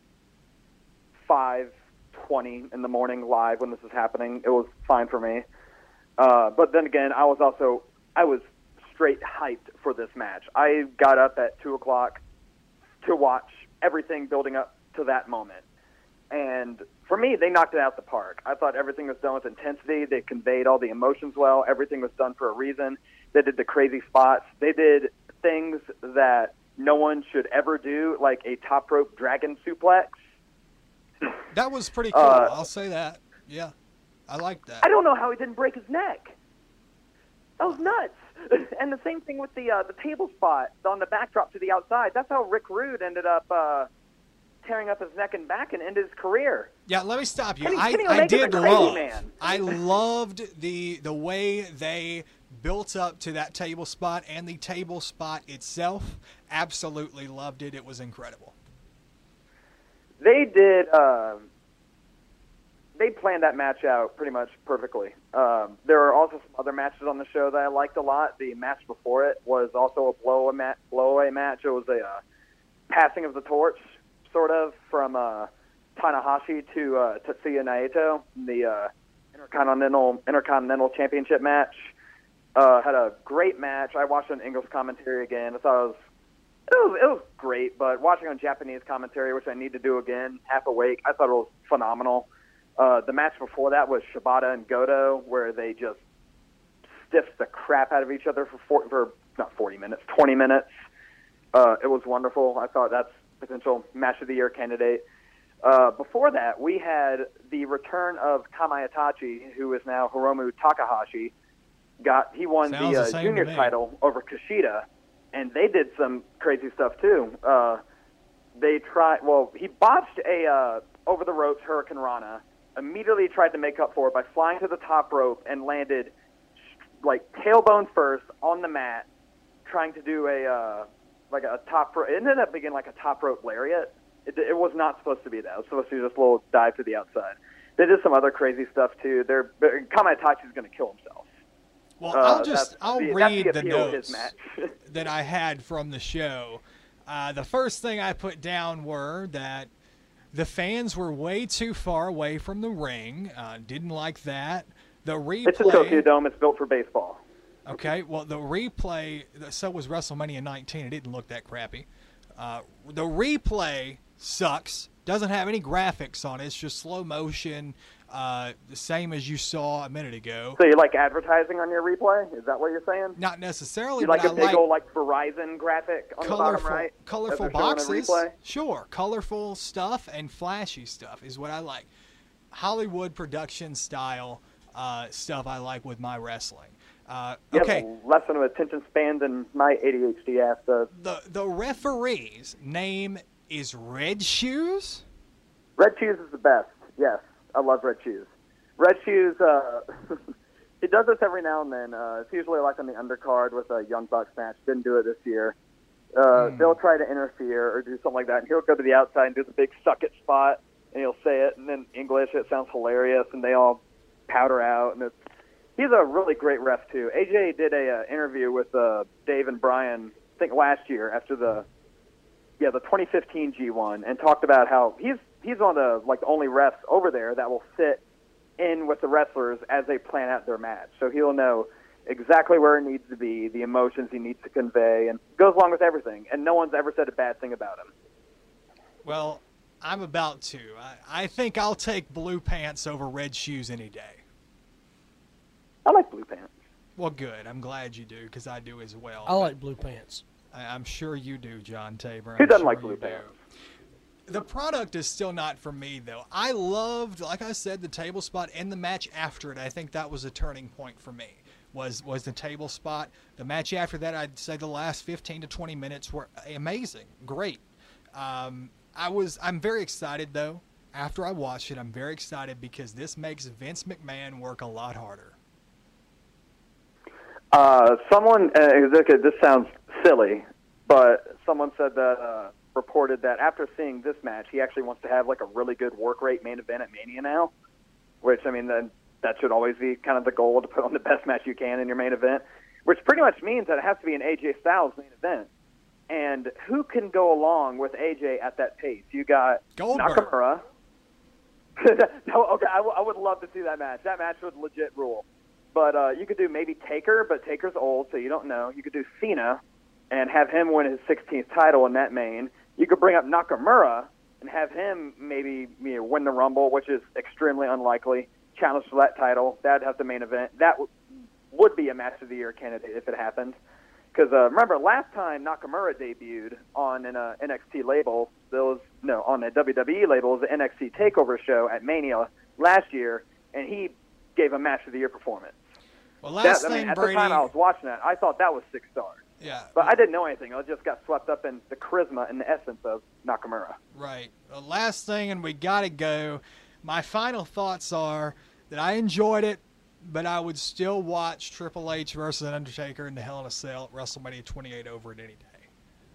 [SPEAKER 22] 5:20 in the morning live when this was happening. It was fine for me. But then again, I was straight hyped for this match. I got up at 2 o'clock to watch everything building up to that moment. And for me, they knocked it out the park. I thought everything was done with intensity. They conveyed all the emotions well. Everything was done for a reason. They did the crazy spots. They did things that no one should ever do, like a top rope dragon suplex.
[SPEAKER 15] That was pretty cool. I'll say that. Yeah, I like that.
[SPEAKER 22] I don't know how he didn't break his neck. That was nuts. And the same thing with the table spot on the backdrop to the outside. That's how Rick Rude ended up tearing up his neck and back and ended his career.
[SPEAKER 15] Yeah, let me stop you.
[SPEAKER 22] Kenny
[SPEAKER 15] I
[SPEAKER 22] Omega's
[SPEAKER 15] did
[SPEAKER 22] a crazy
[SPEAKER 15] love.
[SPEAKER 22] man.
[SPEAKER 15] I loved the way they built up to that table spot and the table spot itself. Absolutely loved it. It was incredible.
[SPEAKER 22] They did. They planned that match out pretty much perfectly. There were also some other matches on the show that I liked a lot. The match before it was also a blow-away match. It was a passing of the torch, sort of, from Tanahashi to Tetsuya Naito, the Intercontinental Championship match. Had a great match. I watched it on English commentary again. I thought it was great, but watching on Japanese commentary, which I need to do again, half awake, I thought it was phenomenal. The match before that was Shibata and Goto, where they just stiffed the crap out of each other for not 40 minutes, 20 minutes. It was wonderful. I thought that's potential match of the year candidate. Before that, we had the return of Kama Itachi, who is now Hiromu Takahashi. He won the junior title over Kushida, and they did some crazy stuff too. He botched a over the ropes Hurricane Rana. Immediately tried to make up for it by flying to the top rope and landed like tailbone first on the mat, trying to do a top rope. It ended up being like a top rope lariat. It was not supposed to be that. It was supposed to be just a little dive to the outside. They did some other crazy stuff too. Kama Itachi's going to kill himself.
[SPEAKER 15] Well, I'll read the notes that I had from the show. The first thing I put down were that the fans were way too far away from the ring. Didn't like that. The replay.
[SPEAKER 22] It's a Tokyo Dome. It's built for baseball.
[SPEAKER 15] Okay, well, the replay, so was WrestleMania 19. It didn't look that crappy. The replay sucks. Doesn't have any graphics on it. It's just slow motion, the same as you saw a minute ago.
[SPEAKER 22] So you like advertising on your replay? Is that what you're saying?
[SPEAKER 15] Not necessarily.
[SPEAKER 22] You like
[SPEAKER 15] but
[SPEAKER 22] a big old Verizon graphic on the bottom right?
[SPEAKER 15] Colorful boxes. Sure. Colorful stuff and flashy stuff is what I like. Hollywood production style stuff I like with my wrestling. Okay.
[SPEAKER 22] Less of an attention span than my ADHD ass does.
[SPEAKER 15] The referee's name is Red Shoes?
[SPEAKER 22] Red Shoes is the best. Yes, I love Red Shoes. Red Shoes, he does this every now and then. It's usually like on the undercard with a Young Bucks match. Didn't do it this year. They'll try to interfere or do something like that, and he'll go to the outside and do the big suck it spot, and he'll say it, and then English, it sounds hilarious, and they all powder out, and he's a really great ref too. AJ did a interview with Dave and Brian, I think last year after the 2015 G1, and talked about how he's one of the only refs over there that will sit in with the wrestlers as they plan out their match. So he'll know exactly where it needs to be, the emotions he needs to convey, and goes along with everything. And no one's ever said a bad thing about him.
[SPEAKER 15] Well, I'm about to. I think I'll take blue pants over red shoes any day.
[SPEAKER 22] I like blue pants.
[SPEAKER 15] Well, good. I'm glad you do, because I do as well.
[SPEAKER 16] I like blue pants.
[SPEAKER 15] I'm sure you do, John Tabor.
[SPEAKER 22] Who doesn't like blue pants?
[SPEAKER 15] The product is still not for me, though. I loved, like I said, the table spot and the match after it. I think that was a turning point for me, was the table spot. The match after that, I'd say the last 15 to 20 minutes were amazing. Great. I'm very excited, though. After I watched it, I'm very excited because this makes Vince McMahon work a lot harder.
[SPEAKER 22] This sounds silly, but someone said that, reported that after seeing this match, he actually wants to have like a really good work rate main event at Mania now, which, I mean, that should always be kind of the goal, to put on the best match you can in your main event, which pretty much means that it has to be an AJ Styles main event. And who can go along with AJ at that pace? You got
[SPEAKER 15] Goldberg.
[SPEAKER 22] Nakamura. No, okay, I would love to see that match. That match would legit rule. But you could do maybe Taker, but Taker's old, so you don't know. You could do Cena and have him win his 16th title in that main. You could bring up Nakamura and have him maybe win the Rumble, which is extremely unlikely. Challenge for that title. That'd have the main event. That would be a match of the year candidate if it happened. Because remember, last time Nakamura debuted on an NXT label, on a WWE label, it was the NXT Takeover show at Mania last year, and he gave a match of the year performance.
[SPEAKER 15] Well,
[SPEAKER 22] at the time I was watching that, I thought that was 6 stars.
[SPEAKER 15] Yeah.
[SPEAKER 22] But I didn't know anything. I just got swept up in the charisma and the essence of Nakamura.
[SPEAKER 15] Right. The last thing, and we got to go. My final thoughts are that I enjoyed it, but I would still watch Triple H versus Undertaker in the Hell in a Cell at WrestleMania 28 over it any day.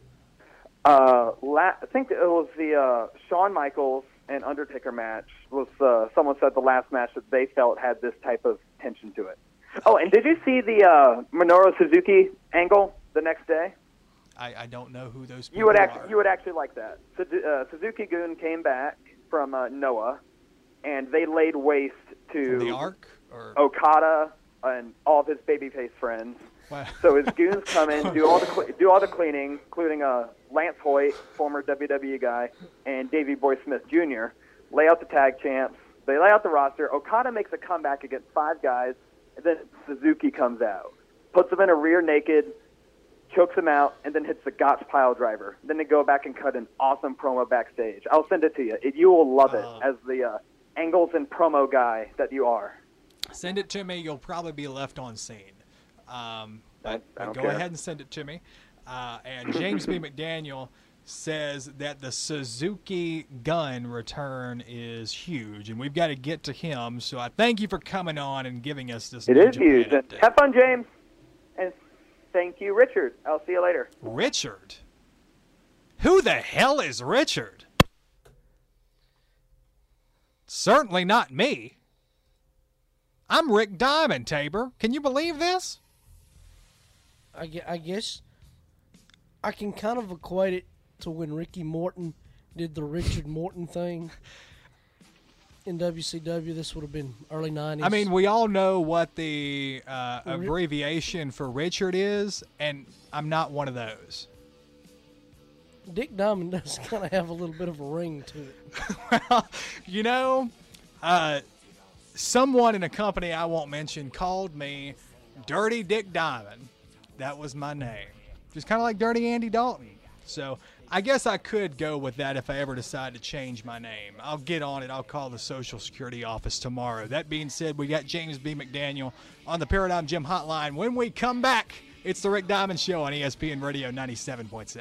[SPEAKER 22] I think it was the Shawn Michaels and Undertaker match. Was someone said the last match that they felt had this type of tension to it. Oh, and did you see the Minoru Suzuki angle the next day?
[SPEAKER 15] I don't know who those people
[SPEAKER 22] You would actually like that. Suzuki-gun came back from Noah, and they laid waste to
[SPEAKER 15] the Ark? Or
[SPEAKER 22] Okada and all of his babyface friends.
[SPEAKER 15] Wow.
[SPEAKER 22] So his goons come in, do all the cleaning, including Lance Hoyt, former WWE guy, and Davey Boy Smith Jr. Lay out the tag champs. They lay out the roster. Okada makes a comeback against 5 guys, and then Suzuki comes out, puts him in a rear naked, chokes him out, and then hits the Gotch pile driver. Then they go back and cut an awesome promo backstage. I'll send it to you. You will love it as the angles and promo guy that you are.
[SPEAKER 15] Send it to me. You'll probably be left on scene. But go
[SPEAKER 22] care.
[SPEAKER 15] ahead and send it to me. And James B. McDaniel says that the Suzuki Gun return is huge, and we've got to get to him. So I thank you for coming on and giving us this.
[SPEAKER 22] It is huge. Have fun, James. And thank you, Richard. I'll see you later.
[SPEAKER 15] Richard? Who the hell is Richard? Certainly not me. I'm Rick Diamond, Tabor. Can you believe this?
[SPEAKER 16] I guess I can kind of equate it to when Ricky Morton did the Richard Morton thing in WCW. This would have been early 90s.
[SPEAKER 15] I mean, we all know what the abbreviation for Richard is, and I'm not one of those.
[SPEAKER 16] Dick Diamond does kind of have a little bit of a ring to it.
[SPEAKER 15] Well, you know, someone in a company I won't mention called me Dirty Dick Diamond. That was my name. Just kind of like Dirty Andy Dalton. So I guess I could go with that if I ever decide to change my name. I'll get on it. I'll call the Social Security office tomorrow. That being said, we got James B. McDaniel on the Paradigm Gym hotline. When we come back, it's the Rick Diamond Show on ESPN Radio 97.7.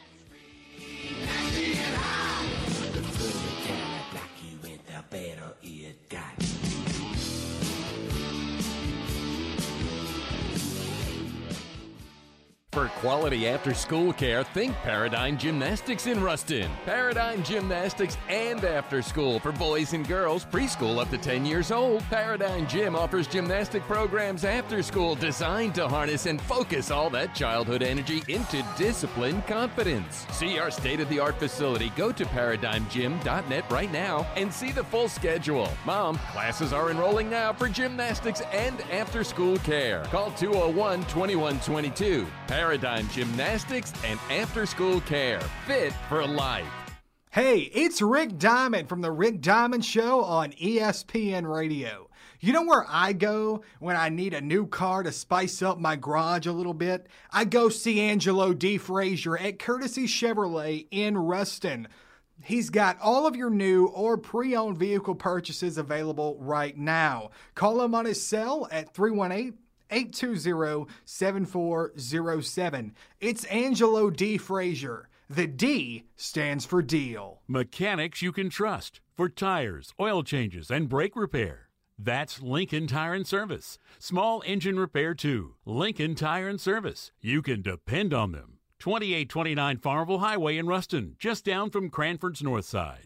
[SPEAKER 18] For quality after-school care, think Paradigm Gymnastics in Ruston. Paradigm Gymnastics and after school for boys and girls, preschool up to 10 years old. Paradigm Gym offers gymnastic programs after school designed to harness and focus all that childhood energy into disciplined confidence. See our state-of-the-art facility. Go to ParadigmGym.net right now and see the full schedule. Mom, classes are enrolling now for gymnastics and after-school care. Call 201-2122. Paradigm Gymnastics and After-School Care. Fit for life.
[SPEAKER 15] Hey, it's Rick Diamond from the Rick Diamond Show on ESPN Radio. You know where I go when I need a new car to spice up my garage a little bit? I go see Angelo D. Frazier at Courtesy Chevrolet in Ruston. He's got all of your new or pre-owned vehicle purchases available right now. Call him on his cell at 318-820-7407. It's Angelo D. Frazier. The D stands for deal.
[SPEAKER 13] Mechanics you can trust for tires, oil changes, and brake repair. That's Lincoln Tire and Service. Small engine repair too. Lincoln Tire and Service. You can depend on them. 2829 Farmville Highway in Ruston, just down from Cranford's north side.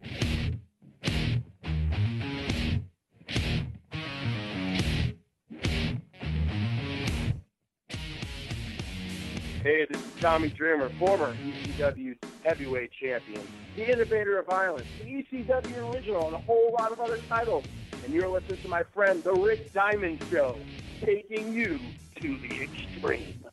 [SPEAKER 1] Hey, this is Tommy Dreamer, former ECW heavyweight champion, the innovator of violence, the ECW original, and a whole lot of other titles. And you're listening to my friend, The Rick Diamond Show, taking you to the extreme.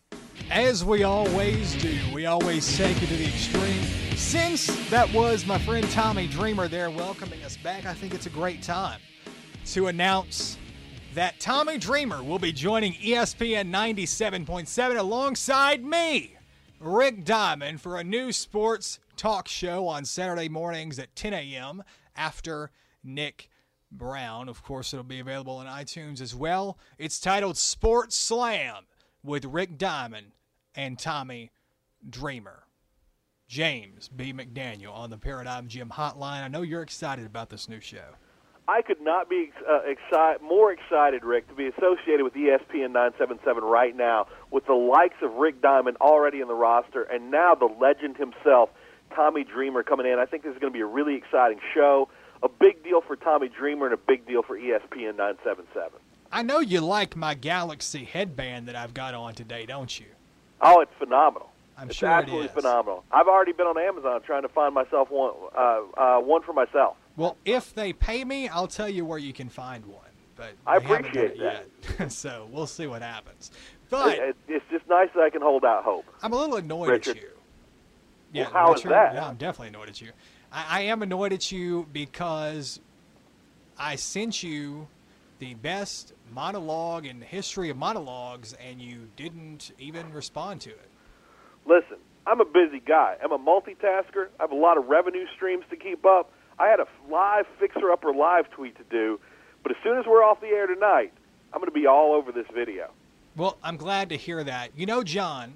[SPEAKER 15] As we always do, we always take it to the extreme. Since that was my friend Tommy Dreamer there welcoming us back, I think it's a great time to announce that Tommy Dreamer will be joining ESPN 97.7 alongside me, Rick Diamond, for a new sports talk show on Saturday mornings at 10 a.m. after Nick Brown. Of course, it'll be available on iTunes as well. It's titled Sports Slam with Rick Diamond and Tommy Dreamer. James B. McDaniel on the Paradigm Gym hotline. I know you're excited about this new show.
[SPEAKER 17] I could not be more excited, Rick, to be associated with ESPN 977 right now with the likes of Rick Diamond already in the roster and now the legend himself, Tommy Dreamer, coming in. I think this is going to be a really exciting show, a big deal for Tommy Dreamer and a big deal for ESPN 977.
[SPEAKER 15] I know you like my Galaxy headband that I've got on today, don't you?
[SPEAKER 17] Oh, it's phenomenal.
[SPEAKER 15] I'm
[SPEAKER 17] it's
[SPEAKER 15] sure
[SPEAKER 17] absolutely
[SPEAKER 15] it is.
[SPEAKER 17] phenomenal. I've already been on Amazon trying to find myself one for myself.
[SPEAKER 15] Well, if they pay me, I'll tell you where you can find one. But
[SPEAKER 17] I
[SPEAKER 15] they haven't done
[SPEAKER 17] appreciate
[SPEAKER 15] it yet. So we'll see what happens. But
[SPEAKER 17] it's just nice that I can hold out hope.
[SPEAKER 15] I'm a little annoyed
[SPEAKER 17] Richard.
[SPEAKER 15] at you.
[SPEAKER 17] Well, how is that?
[SPEAKER 15] Yeah, I'm definitely annoyed at you. I am annoyed at you because I sent you the best monologue in the history of monologues, and you didn't even respond to it.
[SPEAKER 17] Listen, I'm a busy guy. I'm a multitasker. I have a lot of revenue streams to keep up. I had a live Fixer Upper live tweet to do, but as soon as we're off the air tonight, I'm going to be all over this video.
[SPEAKER 15] Well, I'm glad to hear that. You know, John,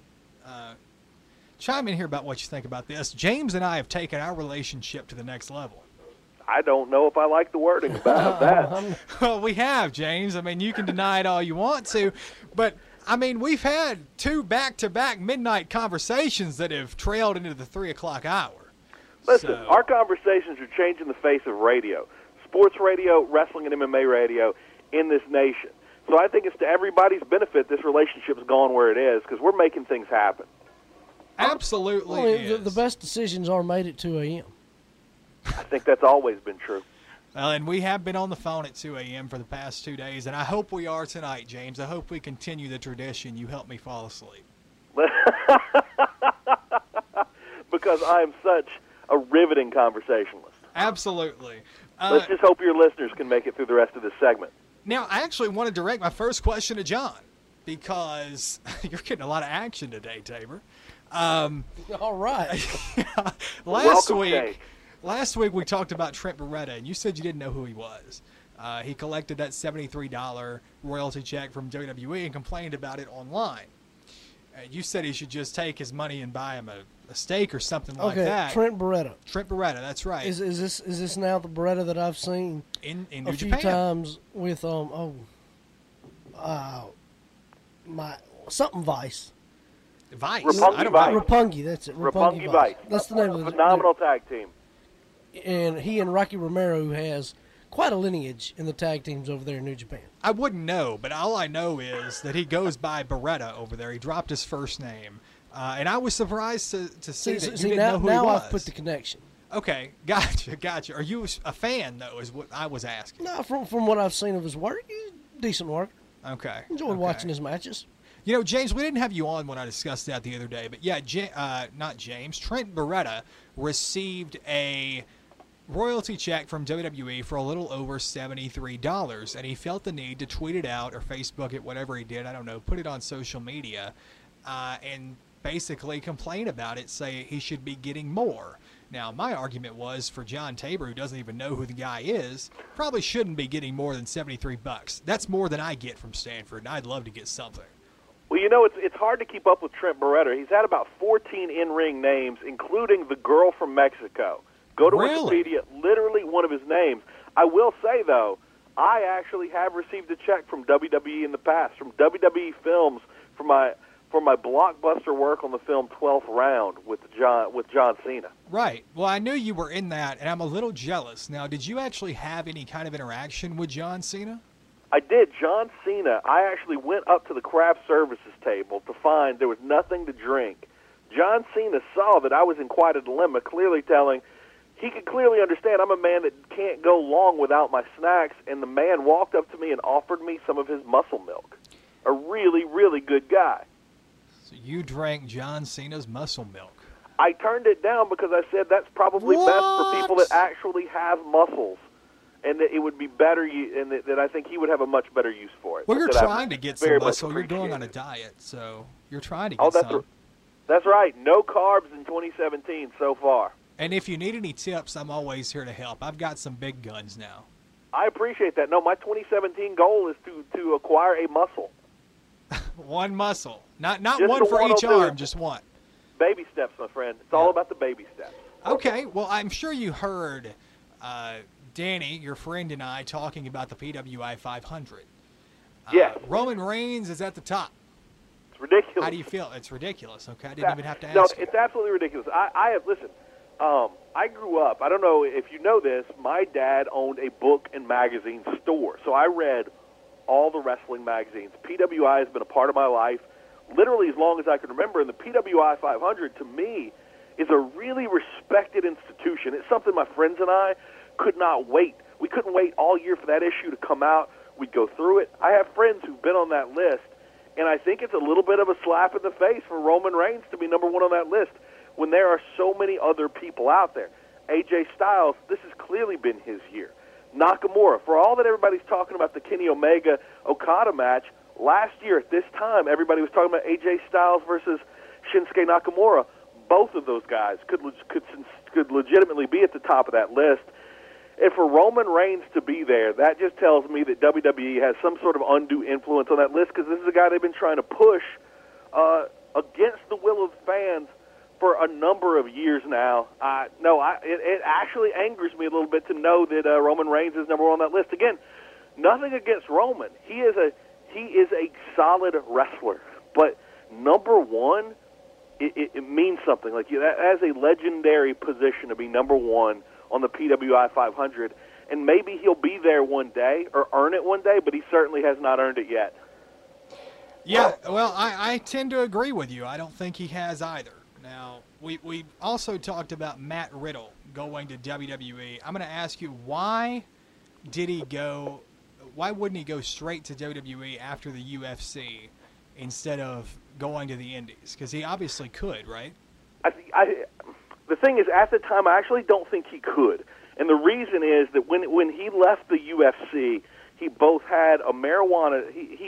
[SPEAKER 15] chime in here about what you think about this. James and I have taken our relationship to the next level.
[SPEAKER 17] I don't know if I like the wording about that.
[SPEAKER 15] Well, we have, James. I mean, you can deny it all you want to, but I mean, we've had 2 back-to-back midnight conversations that have trailed into the 3 o'clock hour.
[SPEAKER 17] Listen, our conversations are changing the face of radio, sports radio, wrestling, and MMA radio in this nation. So I think it's to everybody's benefit this relationship's gone where it is because we're making things happen.
[SPEAKER 15] Absolutely.
[SPEAKER 16] Well, the best decisions are made at 2 a.m.
[SPEAKER 17] I think that's always been true.
[SPEAKER 15] Well, and we have been on the phone at 2 a.m. for the past 2 days, and I hope we are tonight, James. I hope we continue the tradition. You help me fall asleep.
[SPEAKER 17] Because I am such a riveting conversationalist.
[SPEAKER 15] Absolutely.
[SPEAKER 17] Let's just hope your listeners can make it through the rest of this segment.
[SPEAKER 15] Now, I actually want to direct my first question to John because you're getting a lot of action today, Tabor.
[SPEAKER 16] All right.
[SPEAKER 15] Last week we talked about Trent Beretta, and you said you didn't know who he was. He collected that $73 royalty check from WWE and complained about it online. You said he should just take his money and buy him a steak or something like that.
[SPEAKER 16] Trent Beretta.
[SPEAKER 15] Trent Beretta, that's right.
[SPEAKER 16] Is this now the Beretta that I've seen
[SPEAKER 15] in
[SPEAKER 16] a
[SPEAKER 15] New
[SPEAKER 16] few
[SPEAKER 15] Japan.
[SPEAKER 16] times with my something Vice.
[SPEAKER 15] Vice.
[SPEAKER 17] Roppongi Vice.
[SPEAKER 16] Roppongi, that's it.
[SPEAKER 17] Roppongi Vice.
[SPEAKER 16] That's the name of the
[SPEAKER 17] phenomenal tag team.
[SPEAKER 16] And he and Rocky Romero, who has quite a lineage in the tag teams over there in New Japan.
[SPEAKER 15] I wouldn't know, but all I know is that he goes by Beretta over there. He dropped his first name. And I was surprised to see that you didn't know who he was.
[SPEAKER 16] Now I've put the connection.
[SPEAKER 15] Okay, gotcha. Are you a fan, though, is what I was asking?
[SPEAKER 16] No, from what I've seen of his work, he's decent work.
[SPEAKER 15] Okay.
[SPEAKER 16] Enjoyed watching his matches.
[SPEAKER 15] You know, James, we didn't have you on when I discussed that the other day, but yeah, not James. Trent Beretta received a royalty check from WWE for a little over $73, and he felt the need to tweet it out or Facebook it, whatever he did, I don't know, put it on social media, and basically complain about it, say he should be getting more. Now, my argument was for John Tabor, who doesn't even know who the guy is, probably shouldn't be getting more than $73. That's more than I get from Stanford, and I'd love to get something.
[SPEAKER 17] Well, you know, it's hard to keep up with Trent Beretta. He's had about 14 in-ring names, including the girl from Mexico. Go to Wikipedia, literally one of his names. I will say, though, I actually have received a check from WWE in the past, from WWE Films, for my blockbuster work on the film 12th Round with John Cena.
[SPEAKER 15] Right. Well, I knew you were in that, and I'm a little jealous. Now, did you actually have any kind of interaction with John Cena?
[SPEAKER 17] I did. John Cena, I actually went up to the craft services table to find there was nothing to drink. John Cena saw that I was in quite a dilemma, clearly telling he could clearly understand I'm a man that can't go long without my snacks, and the man walked up to me and offered me some of his muscle milk. A really, really good guy.
[SPEAKER 15] So you drank John Cena's muscle milk.
[SPEAKER 2] I turned it down because I said that's probably best for people that actually have muscles, and that it would be better, and that I think he would have a much better use for it.
[SPEAKER 15] Well, you're
[SPEAKER 2] That I
[SPEAKER 15] trying to get some
[SPEAKER 2] very much
[SPEAKER 15] muscle. You're going on a diet, so you're trying to get some.
[SPEAKER 2] That's right. No carbs in 2017 so far.
[SPEAKER 15] And if you need any tips, I'm always here to help. I've got some big guns now.
[SPEAKER 2] I appreciate that. No, my 2017 goal is to acquire a muscle.
[SPEAKER 15] One muscle. Not
[SPEAKER 2] Just
[SPEAKER 15] one
[SPEAKER 2] the
[SPEAKER 15] for
[SPEAKER 2] one
[SPEAKER 15] each
[SPEAKER 2] will do
[SPEAKER 15] arm,
[SPEAKER 2] it.
[SPEAKER 15] just one.
[SPEAKER 2] Baby steps, my friend. It's all about the baby steps.
[SPEAKER 15] Okay, well, I'm sure you heard Danny, your friend, and I talking about the PWI 500.
[SPEAKER 2] Yes.
[SPEAKER 15] Roman Reigns is at the top.
[SPEAKER 2] It's ridiculous.
[SPEAKER 15] How do you feel? It's ridiculous, okay? I didn't even have to ask
[SPEAKER 2] No,
[SPEAKER 15] you.
[SPEAKER 2] it's absolutely ridiculous. Listen, I grew up, I don't know if you know this, my dad owned a book and magazine store. So I read all the wrestling magazines. PWI has been a part of my life literally as long as I can remember, and the PWI 500 to me is a really respected institution. It's something my friends and I could not wait. We couldn't wait all year for that issue to come out. We'd go through it. I have friends who've been on that list, and I think it's a little bit of a slap in the face for Roman Reigns to be number one on that list when there are so many other people out there. AJ Styles, this has clearly been his year. Nakamura, for all that everybody's talking about the Kenny Omega-Okada match, last year at this time, everybody was talking about AJ Styles versus Shinsuke Nakamura. Both of those guys could legitimately be at the top of that list. And for Roman Reigns to be there, that just tells me that WWE has some sort of undue influence on that list, because this is a guy they've been trying to push against the will of fans for a number of years now. It actually angers me a little bit to know that Roman Reigns is number one on that list. Again, nothing against Roman. He is a solid wrestler, but number one, it means something. Like, that has a legendary position to be number one on the PWI 500, and maybe he'll be there one day or earn it one day, but he certainly has not earned it yet.
[SPEAKER 15] Yeah, well, I tend to agree with you. I don't think he has either. Now, we also talked about Matt Riddle going to WWE. I'm going to ask you, why wouldn't he go straight to WWE after the UFC instead of going to the Indies? Because he obviously could, right?
[SPEAKER 2] The thing is, at the time, I actually don't think he could. And the reason is that when he left the UFC, he both had a marijuana,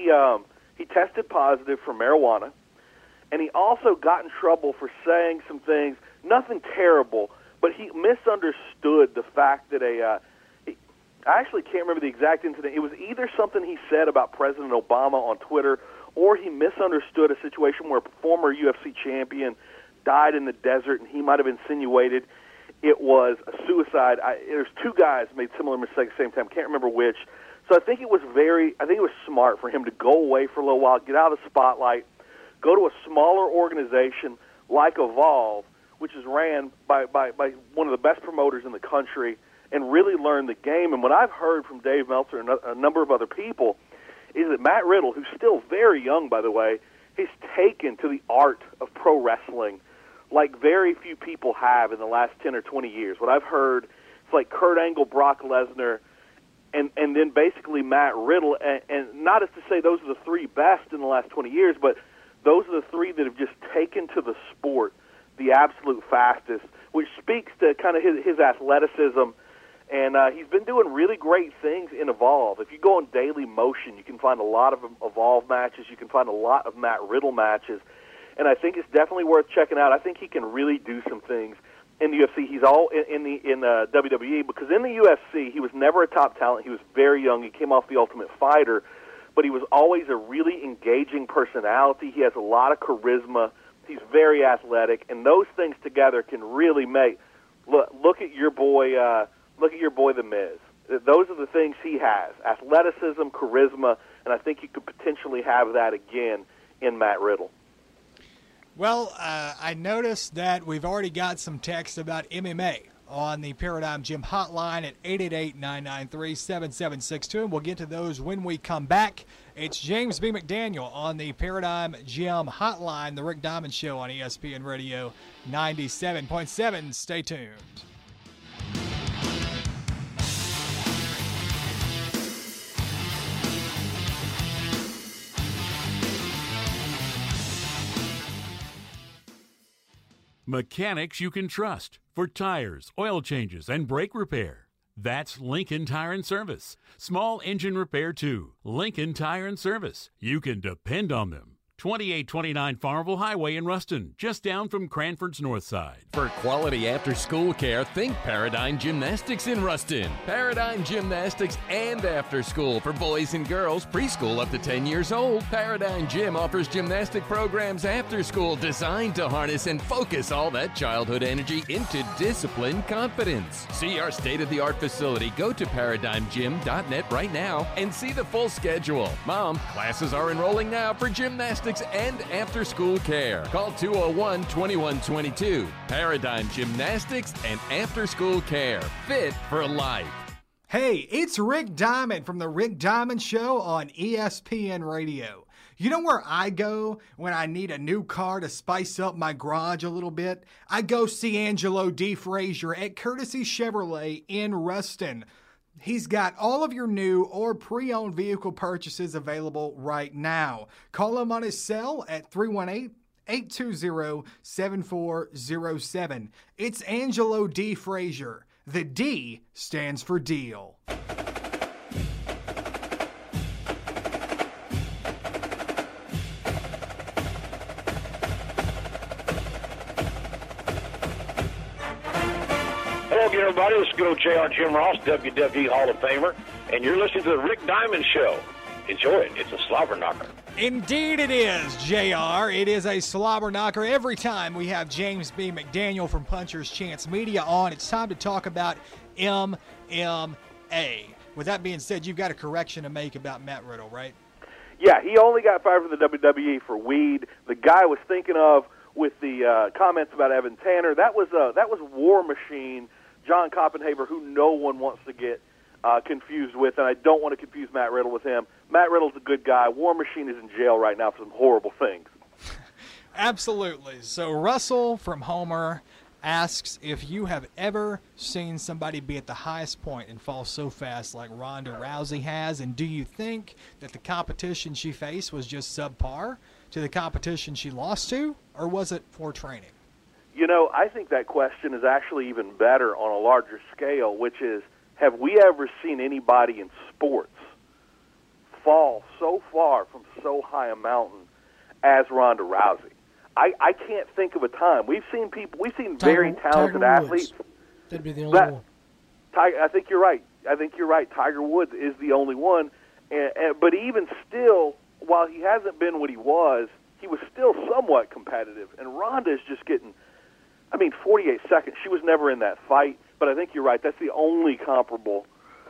[SPEAKER 2] he tested positive for marijuana, and he also got in trouble for saying some things, nothing terrible, but he misunderstood the fact that I actually can't remember the exact incident. It was either something he said about President Obama on Twitter, or he misunderstood a situation where a former UFC champion died in the desert, and he might have insinuated it was a suicide. There's two guys made similar mistakes at the same time. Can't remember which. So I think it was smart for him to go away for a little while, get out of the spotlight, go to a smaller organization like Evolve, which is ran by one of the best promoters in the country, and really learn the game. And what I've heard from Dave Meltzer and a number of other people is that Matt Riddle, who's still very young, by the way, has taken to the art of pro wrestling like very few people have in the last 10 or 20 years. What I've heard, it's like Kurt Angle, Brock Lesnar, and then basically Matt Riddle, and not as to say those are the three best in the last 20 years, but those are the three that have just taken to the sport the absolute fastest, which speaks to kind of his athleticism. And he's been doing really great things in Evolve. If you go on Daily Motion, you can find a lot of Evolve matches. You can find a lot of Matt Riddle matches. And I think it's definitely worth checking out. I think he can really do some things in the UFC. He's all in WWE, because in the UFC, he was never a top talent. He was very young. He came off The Ultimate Fighter, but he was always a really engaging personality. He has a lot of charisma. He's very athletic, and those things together can really make look at your boy. Look at your boy, The Miz. Those are the things he has: athleticism, charisma, and I think you could potentially have that again in Matt Riddle.
[SPEAKER 15] Well, I noticed that we've already got some text about MMA on the Paradigm Gym hotline at 888-993-7762, and we'll get to those when we come back. It's James B. McDaniel on the Paradigm Gym hotline, the Rick Diamond Show on ESPN Radio 97.7. Stay tuned.
[SPEAKER 7] Mechanics you can trust for tires, oil changes, and brake repair. That's Lincoln Tire and Service. Small engine repair too. Lincoln Tire and Service. You can depend on them. 2829 Farmville Highway in Ruston, just down from Cranford's north side.
[SPEAKER 18] For quality after-school care, think Paradigm Gymnastics in Ruston. Paradigm Gymnastics and after school for boys and girls, preschool up to 10 years old. Paradigm Gym offers gymnastic programs after school designed to harness and focus all that childhood energy into disciplined confidence. See our state-of-the-art facility. Go to ParadigmGym.net right now and see the full schedule. Mom, classes are enrolling now for gymnastics and after-school care. Call 201-2122. Paradigm Gymnastics and After-School Care. Fit for life.
[SPEAKER 15] Hey, it's Rick Diamond from The Rick Diamond Show on ESPN Radio. You know where I go when I need a new car to spice up my garage a little bit? I go see Angelo DeFrazier at Courtesy Chevrolet in Ruston. He's got all of your new or pre-owned vehicle purchases available right now. Call him on his cell at 318-820-7407. It's Angelo DeFrazier. The D stands for deal.
[SPEAKER 3] Hello again, everybody. This is good old JR Jim Ross, WWE Hall of Famer, and you're listening to the Rick Diamond Show. Enjoy it. It's a slobber knocker.
[SPEAKER 15] Indeed it is, JR. It is a slobber knocker. Every time we have James B. McDaniel from Puncher's Chance Media on, it's time to talk about MMA. With that being said, you've got a correction to make about Matt Riddle, right?
[SPEAKER 2] Yeah, he only got fired from the WWE for weed. The guy I was thinking of with the comments about Evan Tanner, that was War Machine, John Koppenhaber, who no one wants to get confused with, and I don't want to confuse Matt Riddle with him. Matt Riddle's a good guy. War Machine is in jail right now for some horrible things.
[SPEAKER 15] Absolutely. So Russell from Homer asks if you have ever seen somebody be at the highest point and fall so fast like Ronda Rousey has, and do you think that the competition she faced was just subpar to the competition she lost to, or was it for training?
[SPEAKER 2] You know, I think that question is actually even better on a larger scale, which is, have we ever seen anybody in sports fall so far from so high a mountain as Ronda Rousey? I can't think of a time. We've seen very talented athletes.
[SPEAKER 16] That'd be the only one.
[SPEAKER 2] I think you're right. Tiger Woods is the only one. But even still, while he hasn't been what he was still somewhat competitive. And Ronda is just getting, 48 seconds. She was never in that fight. But I think you're right. That's the only comparable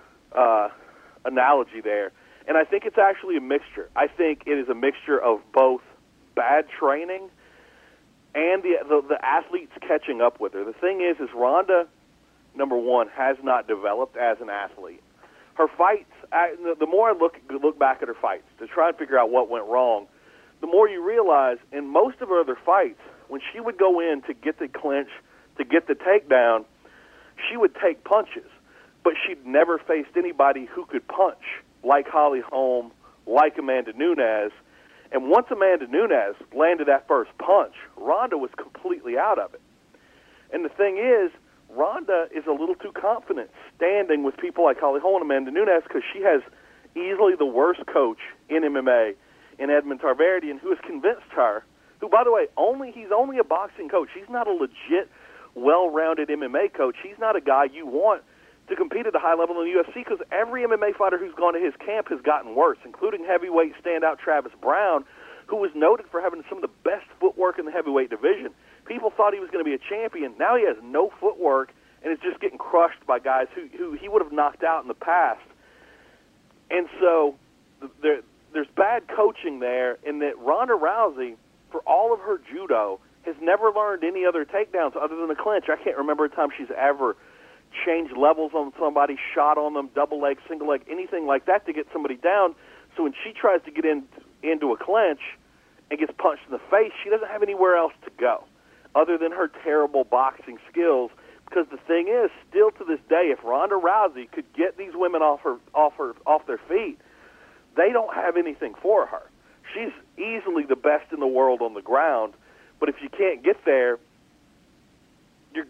[SPEAKER 2] analogy there. And I think it's actually a mixture. I think it is a mixture of both bad training and the athletes catching up with her. The thing is Ronda, number one, has not developed as an athlete. Her fights, the more I look back at her fights to try and figure out what went wrong, the more you realize in most of her other fights, when she would go in to get the clinch, to get the takedown, she would take punches, but she'd never faced anybody who could punch like Holly Holm, like Amanda Nunes. And once Amanda Nunes landed that first punch, Ronda was completely out of it. And the thing is, Ronda is a little too confident standing with people like Holly Holm and Amanda Nunes because she has easily the worst coach in MMA in Edmund Tarverdyan, who has convinced her, who, by the way, he's only a boxing coach. He's not a legit, well-rounded MMA coach. He's not a guy you want to compete at a high level in the UFC because every MMA fighter who's gone to his camp has gotten worse, including heavyweight standout Travis Brown, who was noted for having some of the best footwork in the heavyweight division. People thought he was going to be a champion. Now he has no footwork and is just getting crushed by guys who he would have knocked out in the past. And so there's bad coaching there in that Ronda Rousey, for all of her judo, has never learned any other takedowns other than a clinch. I can't remember a time she's ever changed levels on somebody, shot on them, double leg, single leg, anything like that to get somebody down. So when she tries to get into a clinch and gets punched in the face, she doesn't have anywhere else to go other than her terrible boxing skills. Because the thing is, still to this day, if Ronda Rousey could get these women off their feet, they don't have anything for her. She's easily the best in the world on the ground, but if you can't get there,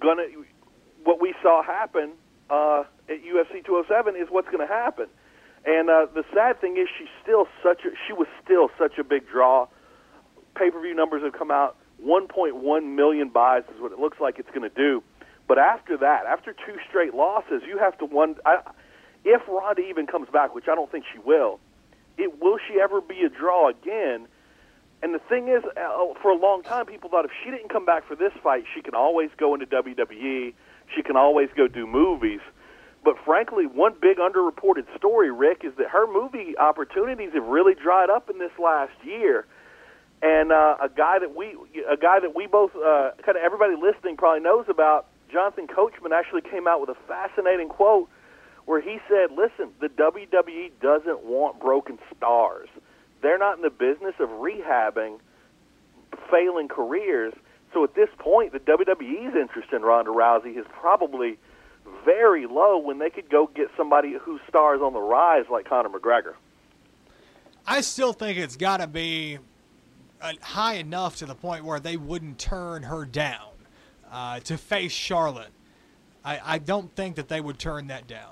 [SPEAKER 2] what we saw happen at UFC 207 is what's going to happen. And the sad thing is she was still such a big draw. Pay-per-view numbers have come out. 1.1 million buys is what it looks like it's going to do. But after that, after 2 straight losses, you have to wonder if Ronda even comes back, which I don't think she will. Will she ever be a draw again? And the thing is, for a long time, people thought if she didn't come back for this fight, she can always go into WWE. She can always go do movies. But frankly, one big underreported story, Rick, is that her movie opportunities have really dried up in this last year. And a guy that we both kind of everybody listening probably knows about, Jonathan Coachman, actually came out with a fascinating quote where he said, "Listen, the WWE doesn't want broken stars. They're not in the business of rehabbing failing careers. So at this point, the WWE's interest in Ronda Rousey is probably very low when they could go get somebody whose star is on the rise like Conor McGregor."
[SPEAKER 15] I still think it's got to be high enough to the point where they wouldn't turn her down to face Charlotte. I don't think that they would turn that down.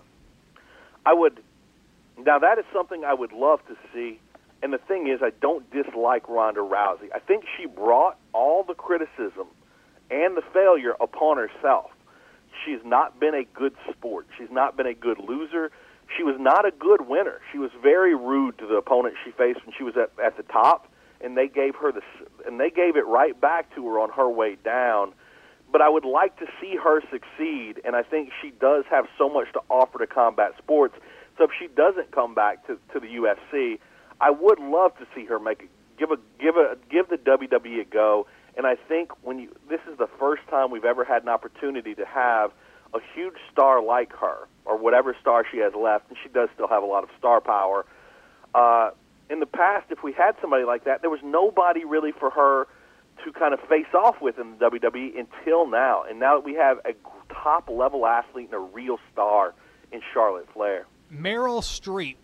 [SPEAKER 2] Now, that is something I would love to see. And the thing is, I don't dislike Ronda Rousey. I think she brought all the criticism and the failure upon herself. She's not been a good sport. She's not been a good loser. She was not a good winner. She was very rude to the opponent she faced when she was at the top, and they gave it right back to her on her way down. But I would like to see her succeed, and I think she does have so much to offer to combat sports. So if she doesn't come back to the UFC, I would love to see her give the WWE a go. And I think this is the first time we've ever had an opportunity to have a huge star like her, or whatever star she has left, and she does still have a lot of star power. In the past, if we had somebody like that, there was nobody really for her to kind of face off with in the WWE until now. And now that we have a top-level athlete and a real star in Charlotte Flair.
[SPEAKER 15] Meryl Streep,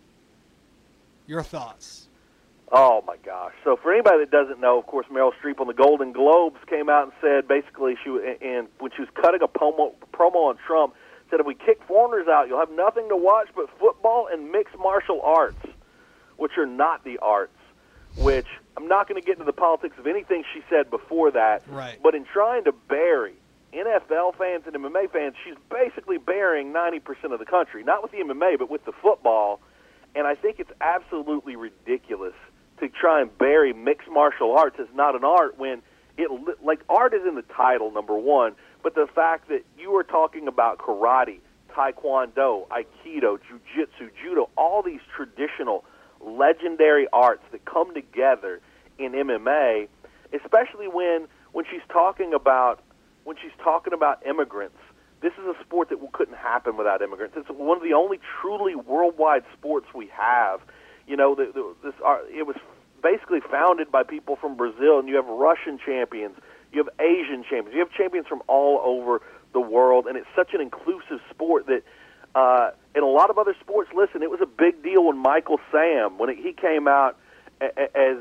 [SPEAKER 15] your thoughts?
[SPEAKER 2] Oh, my gosh. So for anybody that doesn't know, of course, Meryl Streep on the Golden Globes came out and said basically when she was cutting a promo on Trump, said if we kick foreigners out, you'll have nothing to watch but football and mixed martial arts, which are not the arts, which I'm not going to get into the politics of anything she said before that.
[SPEAKER 15] Right.
[SPEAKER 2] But in trying to bury NFL fans and MMA fans, she's basically burying 90% of the country, not with the MMA, but with the football. And I think it's absolutely ridiculous to try and bury mixed martial arts as not an art when art is in the title, number one, but the fact that you are talking about karate, taekwondo, aikido, jiu-jitsu, judo, all these traditional legendary arts that come together in MMA, especially when she's talking about immigrants. This is a sport that couldn't happen without immigrants. It's one of the only truly worldwide sports we have. You know, it was basically founded by people from Brazil, and you have Russian champions, you have Asian champions, you have champions from all over the world, and it's such an inclusive sport that in a lot of other sports, listen, it was a big deal when Michael Sam, when he came out as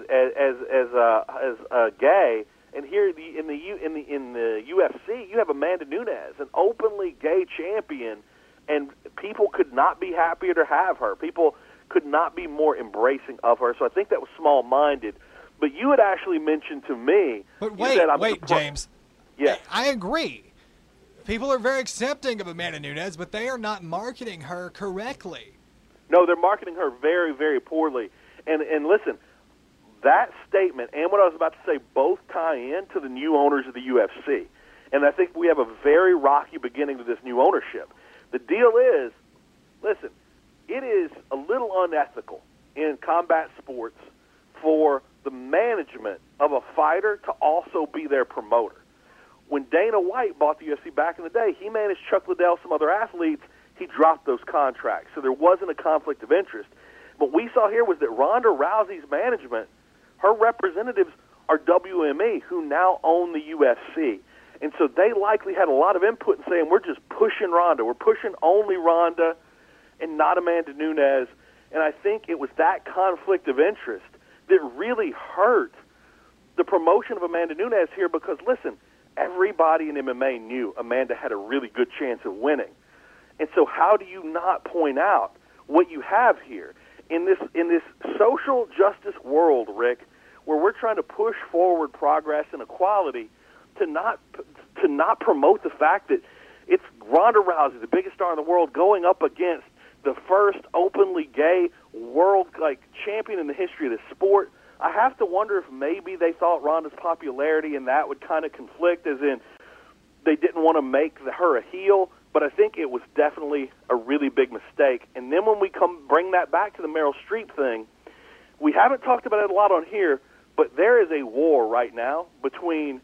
[SPEAKER 2] gay. And here in the UFC, you have Amanda Nunes, an openly gay champion, and people could not be happier to have her. People could not be more embracing of her. So I think that was small-minded. But you had actually mentioned to me.
[SPEAKER 15] But wait, James.
[SPEAKER 2] Yeah,
[SPEAKER 15] I agree. People are very accepting of Amanda Nunes, but they are not marketing her correctly.
[SPEAKER 2] No, they're marketing her very, very poorly. And listen, that statement and what I was about to say both tie in to the new owners of the UFC. And I think we have a very rocky beginning to this new ownership. The deal is, listen, it is a little unethical in combat sports for the management of a fighter to also be their promoter. When Dana White bought the UFC back in the day, he managed Chuck Liddell, some other athletes. He dropped those contracts, so there wasn't a conflict of interest. What we saw here was that Ronda Rousey's management, her representatives are WME, who now own the UFC. And so they likely had a lot of input in saying, we're just pushing Ronda. We're pushing only Ronda and not Amanda Nunes. And I think it was that conflict of interest that really hurt the promotion of Amanda Nunes here because, listen, everybody in MMA knew Amanda had a really good chance of winning. And so how do you not point out what you have here in this social justice world, Rick, where we're trying to push forward progress and equality, to not promote the fact that it's Ronda Rousey, the biggest star in the world, going up against the first openly gay world champion in the history of the sport. I have to wonder if maybe they thought Ronda's popularity and that would kind of conflict, as in they didn't want to make her a heel. But I think it was definitely a really big mistake. And then when we bring that back to the Meryl Streep thing, we haven't talked about it a lot on here, but there is a war right now between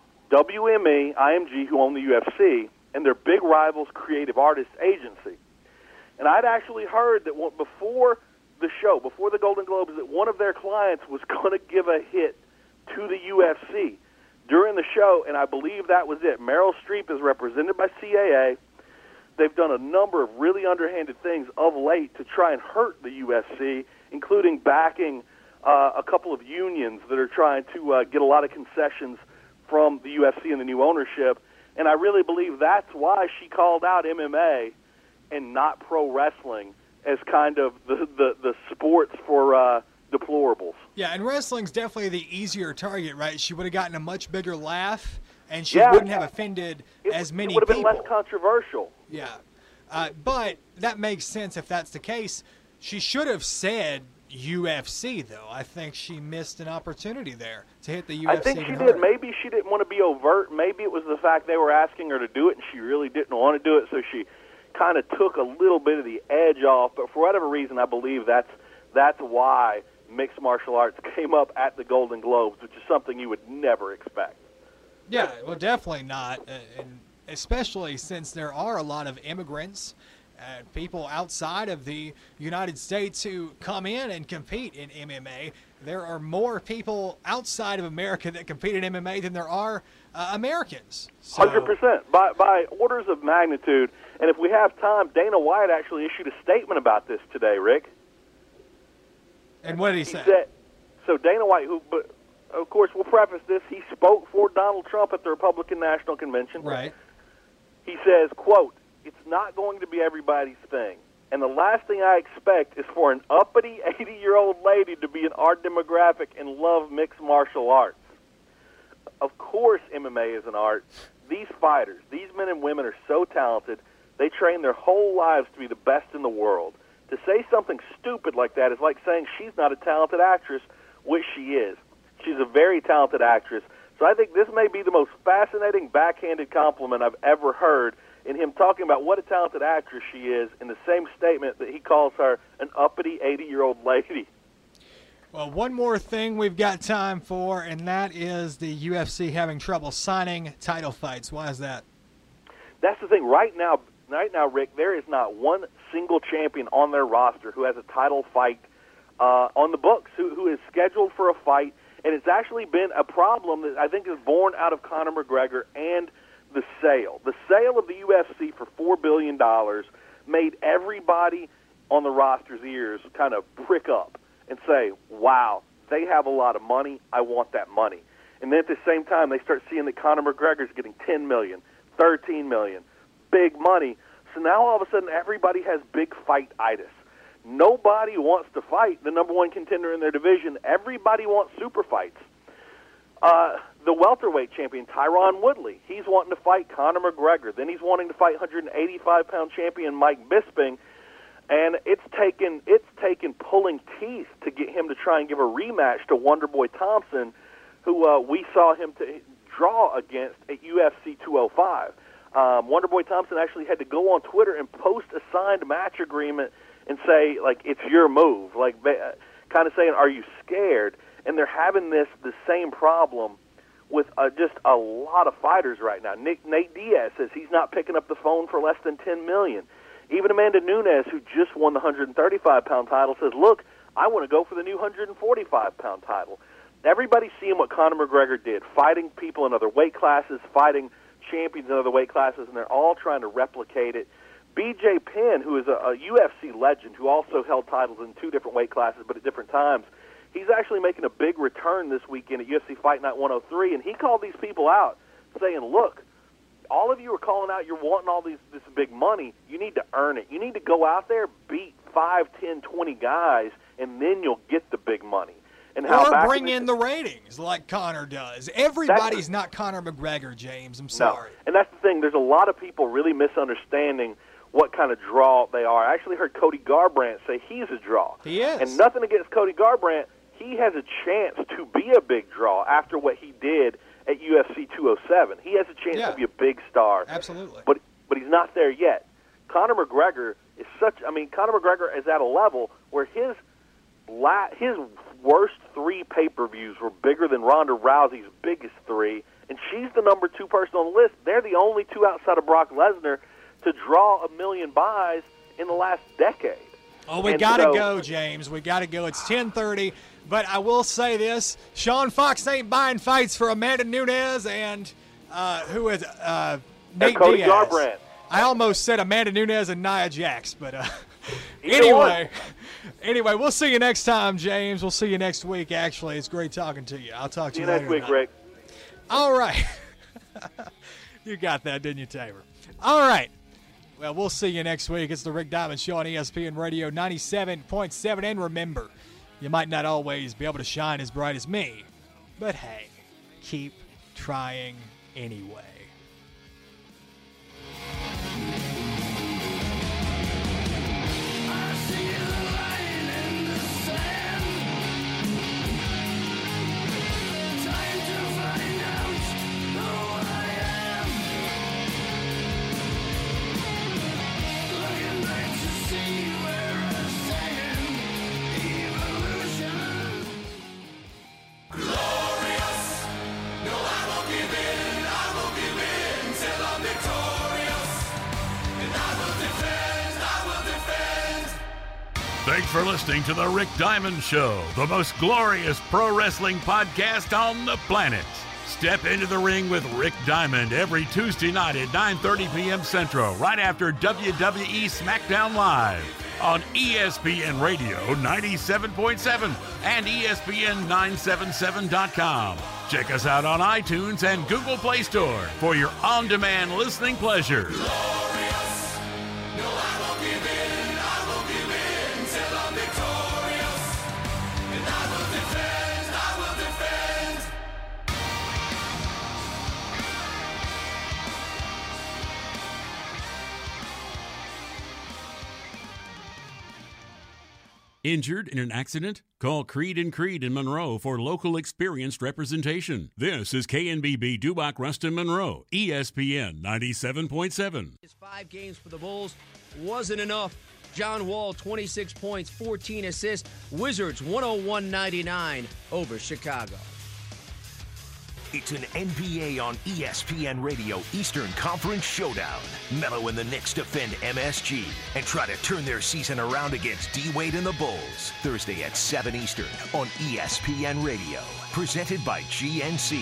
[SPEAKER 2] WME, IMG, who own the UFC, and their big rivals, Creative Artists Agency. And I'd actually heard that before the show, before the Golden Globes, that one of their clients was going to give a hit to the UFC during the show, and I believe that was it. Meryl Streep is represented by CAA. They've done a number of really underhanded things of late to try and hurt the UFC, including backing a couple of unions that are trying to get a lot of concessions from the UFC and the new ownership. And I really believe that's why she called out MMA and not pro wrestling as kind of the sports for deplorables.
[SPEAKER 15] Yeah, and wrestling's definitely the easier target, right? She would have gotten a much bigger laugh, and she wouldn't have offended as many people.
[SPEAKER 2] It would have been less controversial.
[SPEAKER 15] Yeah. But that makes sense if that's the case. She should have said UFC, though. I think she missed an opportunity there to hit the UFC.
[SPEAKER 2] I think she did. Maybe she didn't want to be overt. Maybe it was the fact they were asking her to do it, and she really didn't want to do it, so she kind of took a little bit of the edge off. But for whatever reason, I believe that's why mixed martial arts came up at the Golden Globes, which is something you would never expect.
[SPEAKER 15] Yeah, well, definitely not, and especially since there are a lot of immigrants, people outside of the United States who come in and compete in MMA. There are more people outside of America that compete in MMA than there are Americans.
[SPEAKER 2] 100%, by orders of magnitude. And if we have time, Dana White actually issued a statement about this today, Rick.
[SPEAKER 15] And what did he say?
[SPEAKER 2] So Dana White, but of course, we'll preface this, he spoke for Donald Trump at the Republican National Convention.
[SPEAKER 15] Right.
[SPEAKER 2] He says, quote, "It's not going to be everybody's thing. And the last thing I expect is for an uppity 80-year-old lady to be in our demographic and love mixed martial arts. Of course MMA is an art. These fighters, these men and women are so talented. They train their whole lives to be the best in the world. To say something stupid like that is like saying she's not a talented actress, which she is. She's a very talented actress. So I think this may be the most fascinating backhanded compliment I've ever heard, in him talking about what a talented actress she is in the same statement that he calls her an uppity 80-year-old lady."
[SPEAKER 15] Well, one more thing we've got time for, and that is the UFC having trouble signing title fights. Why is that?
[SPEAKER 2] That's the thing. Right now, Rick, there is not one single champion on their roster who has a title fight on the books, who is scheduled for a fight. And it's actually been a problem that I think is born out of Conor McGregor and the sale. The sale of the UFC for $4 billion made everybody on the roster's ears kind of prick up and say, wow, they have a lot of money. I want that money. And then at the same time, they start seeing that Conor McGregor's getting $10 million, $13 million, big money. So now all of a sudden everybody has big fight-itis. Nobody wants to fight the number one contender in their division. Everybody wants super fights. The welterweight champion, Tyron Woodley, he's wanting to fight Conor McGregor. Then he's wanting to fight 185-pound champion Mike Bisping. And it's taken pulling teeth to get him to try and give a rematch to Wonderboy Thompson, who we saw him to draw against at UFC 205. Wonderboy Thompson actually had to go on Twitter and post a signed match agreement and say, like, it's your move, like kind of saying, are you scared? And they're having the same problem with just a lot of fighters right now. Nate Diaz says he's not picking up the phone for less than $10 million. Even Amanda Nunes, who just won the 135-pound title, says, look, I want to go for the new 145-pound title. Everybody's seeing what Conor McGregor did, fighting people in other weight classes, fighting champions in other weight classes, and they're all trying to replicate it. BJ Penn, who is a UFC legend, who also held titles in two different weight classes but at different times, he's actually making a big return this weekend at UFC Fight Night 103, and he called these people out, saying, look, all of you are calling out, you're wanting all this big money. You need to earn it. You need to go out there, beat 5, 10, 20 guys, and then you'll get the big money. And how
[SPEAKER 15] or bring in the ratings like Conor does. Everybody's not Conor McGregor, James. I'm sorry.
[SPEAKER 2] No. And that's the thing. There's a lot of people really misunderstanding what kind of draw they are. I actually heard Cody Garbrandt say he's a draw.
[SPEAKER 15] He is.
[SPEAKER 2] And nothing against Cody Garbrandt. He has a chance to be a big draw after what he did at UFC 207. He has a chance to be a big star.
[SPEAKER 15] Absolutely.
[SPEAKER 2] But he's not there yet. Conor McGregor is Conor McGregor is at a level where his worst 3 pay-per-views were bigger than Ronda Rousey's biggest 3, and she's the number 2 person on the list. They're the only 2 outside of Brock Lesnar to draw 1 million buys in the last decade.
[SPEAKER 15] Oh, we got to go, James. We got to go. It's 10:30, but I will say this. Sean Fox ain't buying fights for Amanda Nunes and who is Nate
[SPEAKER 2] Cody
[SPEAKER 15] Diaz.
[SPEAKER 2] Garbrandt.
[SPEAKER 15] I almost said Amanda Nunes and Nia Jax, but anyway, we'll see you next time, James. We'll see you next week, actually. It's great talking to you. I'll talk to you later
[SPEAKER 2] next week,
[SPEAKER 15] tonight.
[SPEAKER 2] Rick.
[SPEAKER 15] All right. You got that, didn't you, Tabor? All right. Well, we'll see you next week. It's the Rick Diamond Show on ESPN Radio 97.7. And remember, you might not always be able to shine as bright as me, but hey, keep trying anyway.
[SPEAKER 7] Thanks for listening to The Rick Diamond Show, the most glorious pro wrestling podcast on the planet. Step into the ring with Rick Diamond every Tuesday night at 9:30 p.m. Central, right after WWE SmackDown Live on ESPN Radio 97.7 and ESPN977.com. Check us out on iTunes and Google Play Store for your on-demand listening pleasure.
[SPEAKER 13] Injured in an accident? Call Creed & Creed in Monroe for local experienced representation. This is KNBB Dubach Ruston Monroe, ESPN 97.7.
[SPEAKER 4] His 5 games for the Bulls wasn't enough. John Wall, 26 points, 14 assists. Wizards, 101-99 over Chicago.
[SPEAKER 8] It's an NBA on ESPN Radio Eastern Conference Showdown. Melo and the Knicks defend MSG and try to turn their season around against D-Wade and the Bulls. Thursday at 7 Eastern on ESPN Radio. Presented by GNC.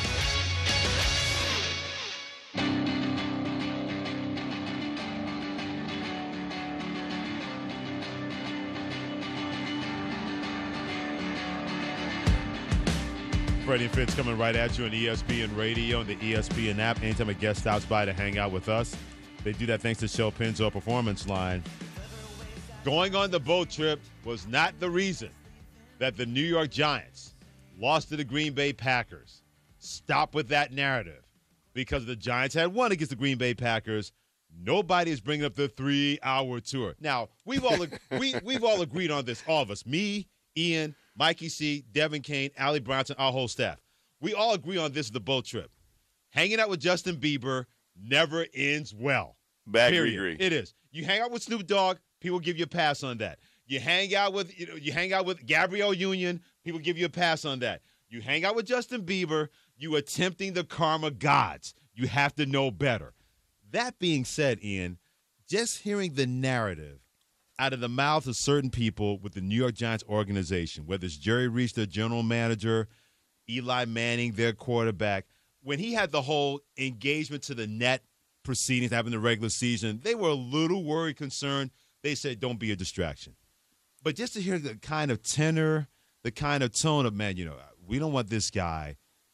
[SPEAKER 5] Freddie and Fitz coming right at you on ESPN Radio and the ESPN app. Anytime a guest stops by to hang out with us, they do that thanks to Shell Pennzoil Performance Line. Going on the boat trip was not the reason that the New York Giants lost to the Green Bay Packers. Stop with that narrative. Because the Giants had won against the Green Bay Packers, nobody is bringing up the 3-hour tour. Now, we've all agreed on this, all of us. Me, Ian, Mikey C, Devin Kane, Allie Bronson, our whole staff. We all agree on this is the boat trip. Hanging out with Justin Bieber never ends well.
[SPEAKER 23] Agree.
[SPEAKER 5] It is. You hang out with Snoop Dogg, people give you a pass on that. You hang out with Gabrielle Union, people give you a pass on that. You hang out with Justin Bieber, you are tempting the karma gods. You have to know better. That being said, Ian, just hearing the narrative out of the mouths of certain people with the New York Giants organization, whether it's Jerry Reese, their general manager, Eli Manning, their quarterback, when he had the whole engagement to the net proceedings having the regular season, they were a little worried, concerned. They said, don't be a distraction. But just to hear the kind of tenor, the kind of tone of, man, we don't want this guy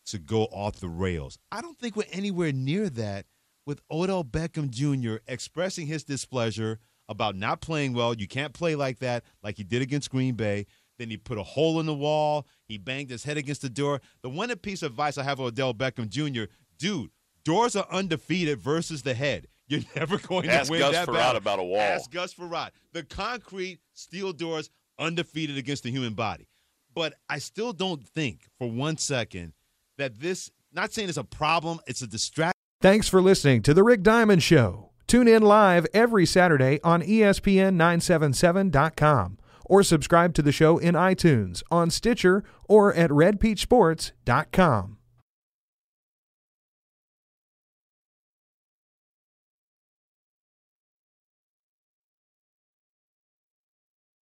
[SPEAKER 5] to go off the rails. I don't think we're anywhere near that with Odell Beckham Jr. expressing his displeasure about not playing well. You can't play like that, like he did against Green Bay. Then he put a hole in the wall. He banged his head against the door. The one piece of advice I have for Odell Beckham Jr., dude, doors are undefeated versus the head. You're never going to win
[SPEAKER 6] Gus
[SPEAKER 5] that
[SPEAKER 6] Farad
[SPEAKER 5] battle.
[SPEAKER 6] about a wall.
[SPEAKER 5] Ask Gus Farad. The concrete steel doors undefeated against the human body. But I still don't think for 1 second that this, not saying it's a problem, it's a distraction.
[SPEAKER 9] Thanks for listening to The Rick Diamond Show. Tune in live every Saturday on ESPN977.com or subscribe to the show in iTunes, on Stitcher, or at redpeachsports.com.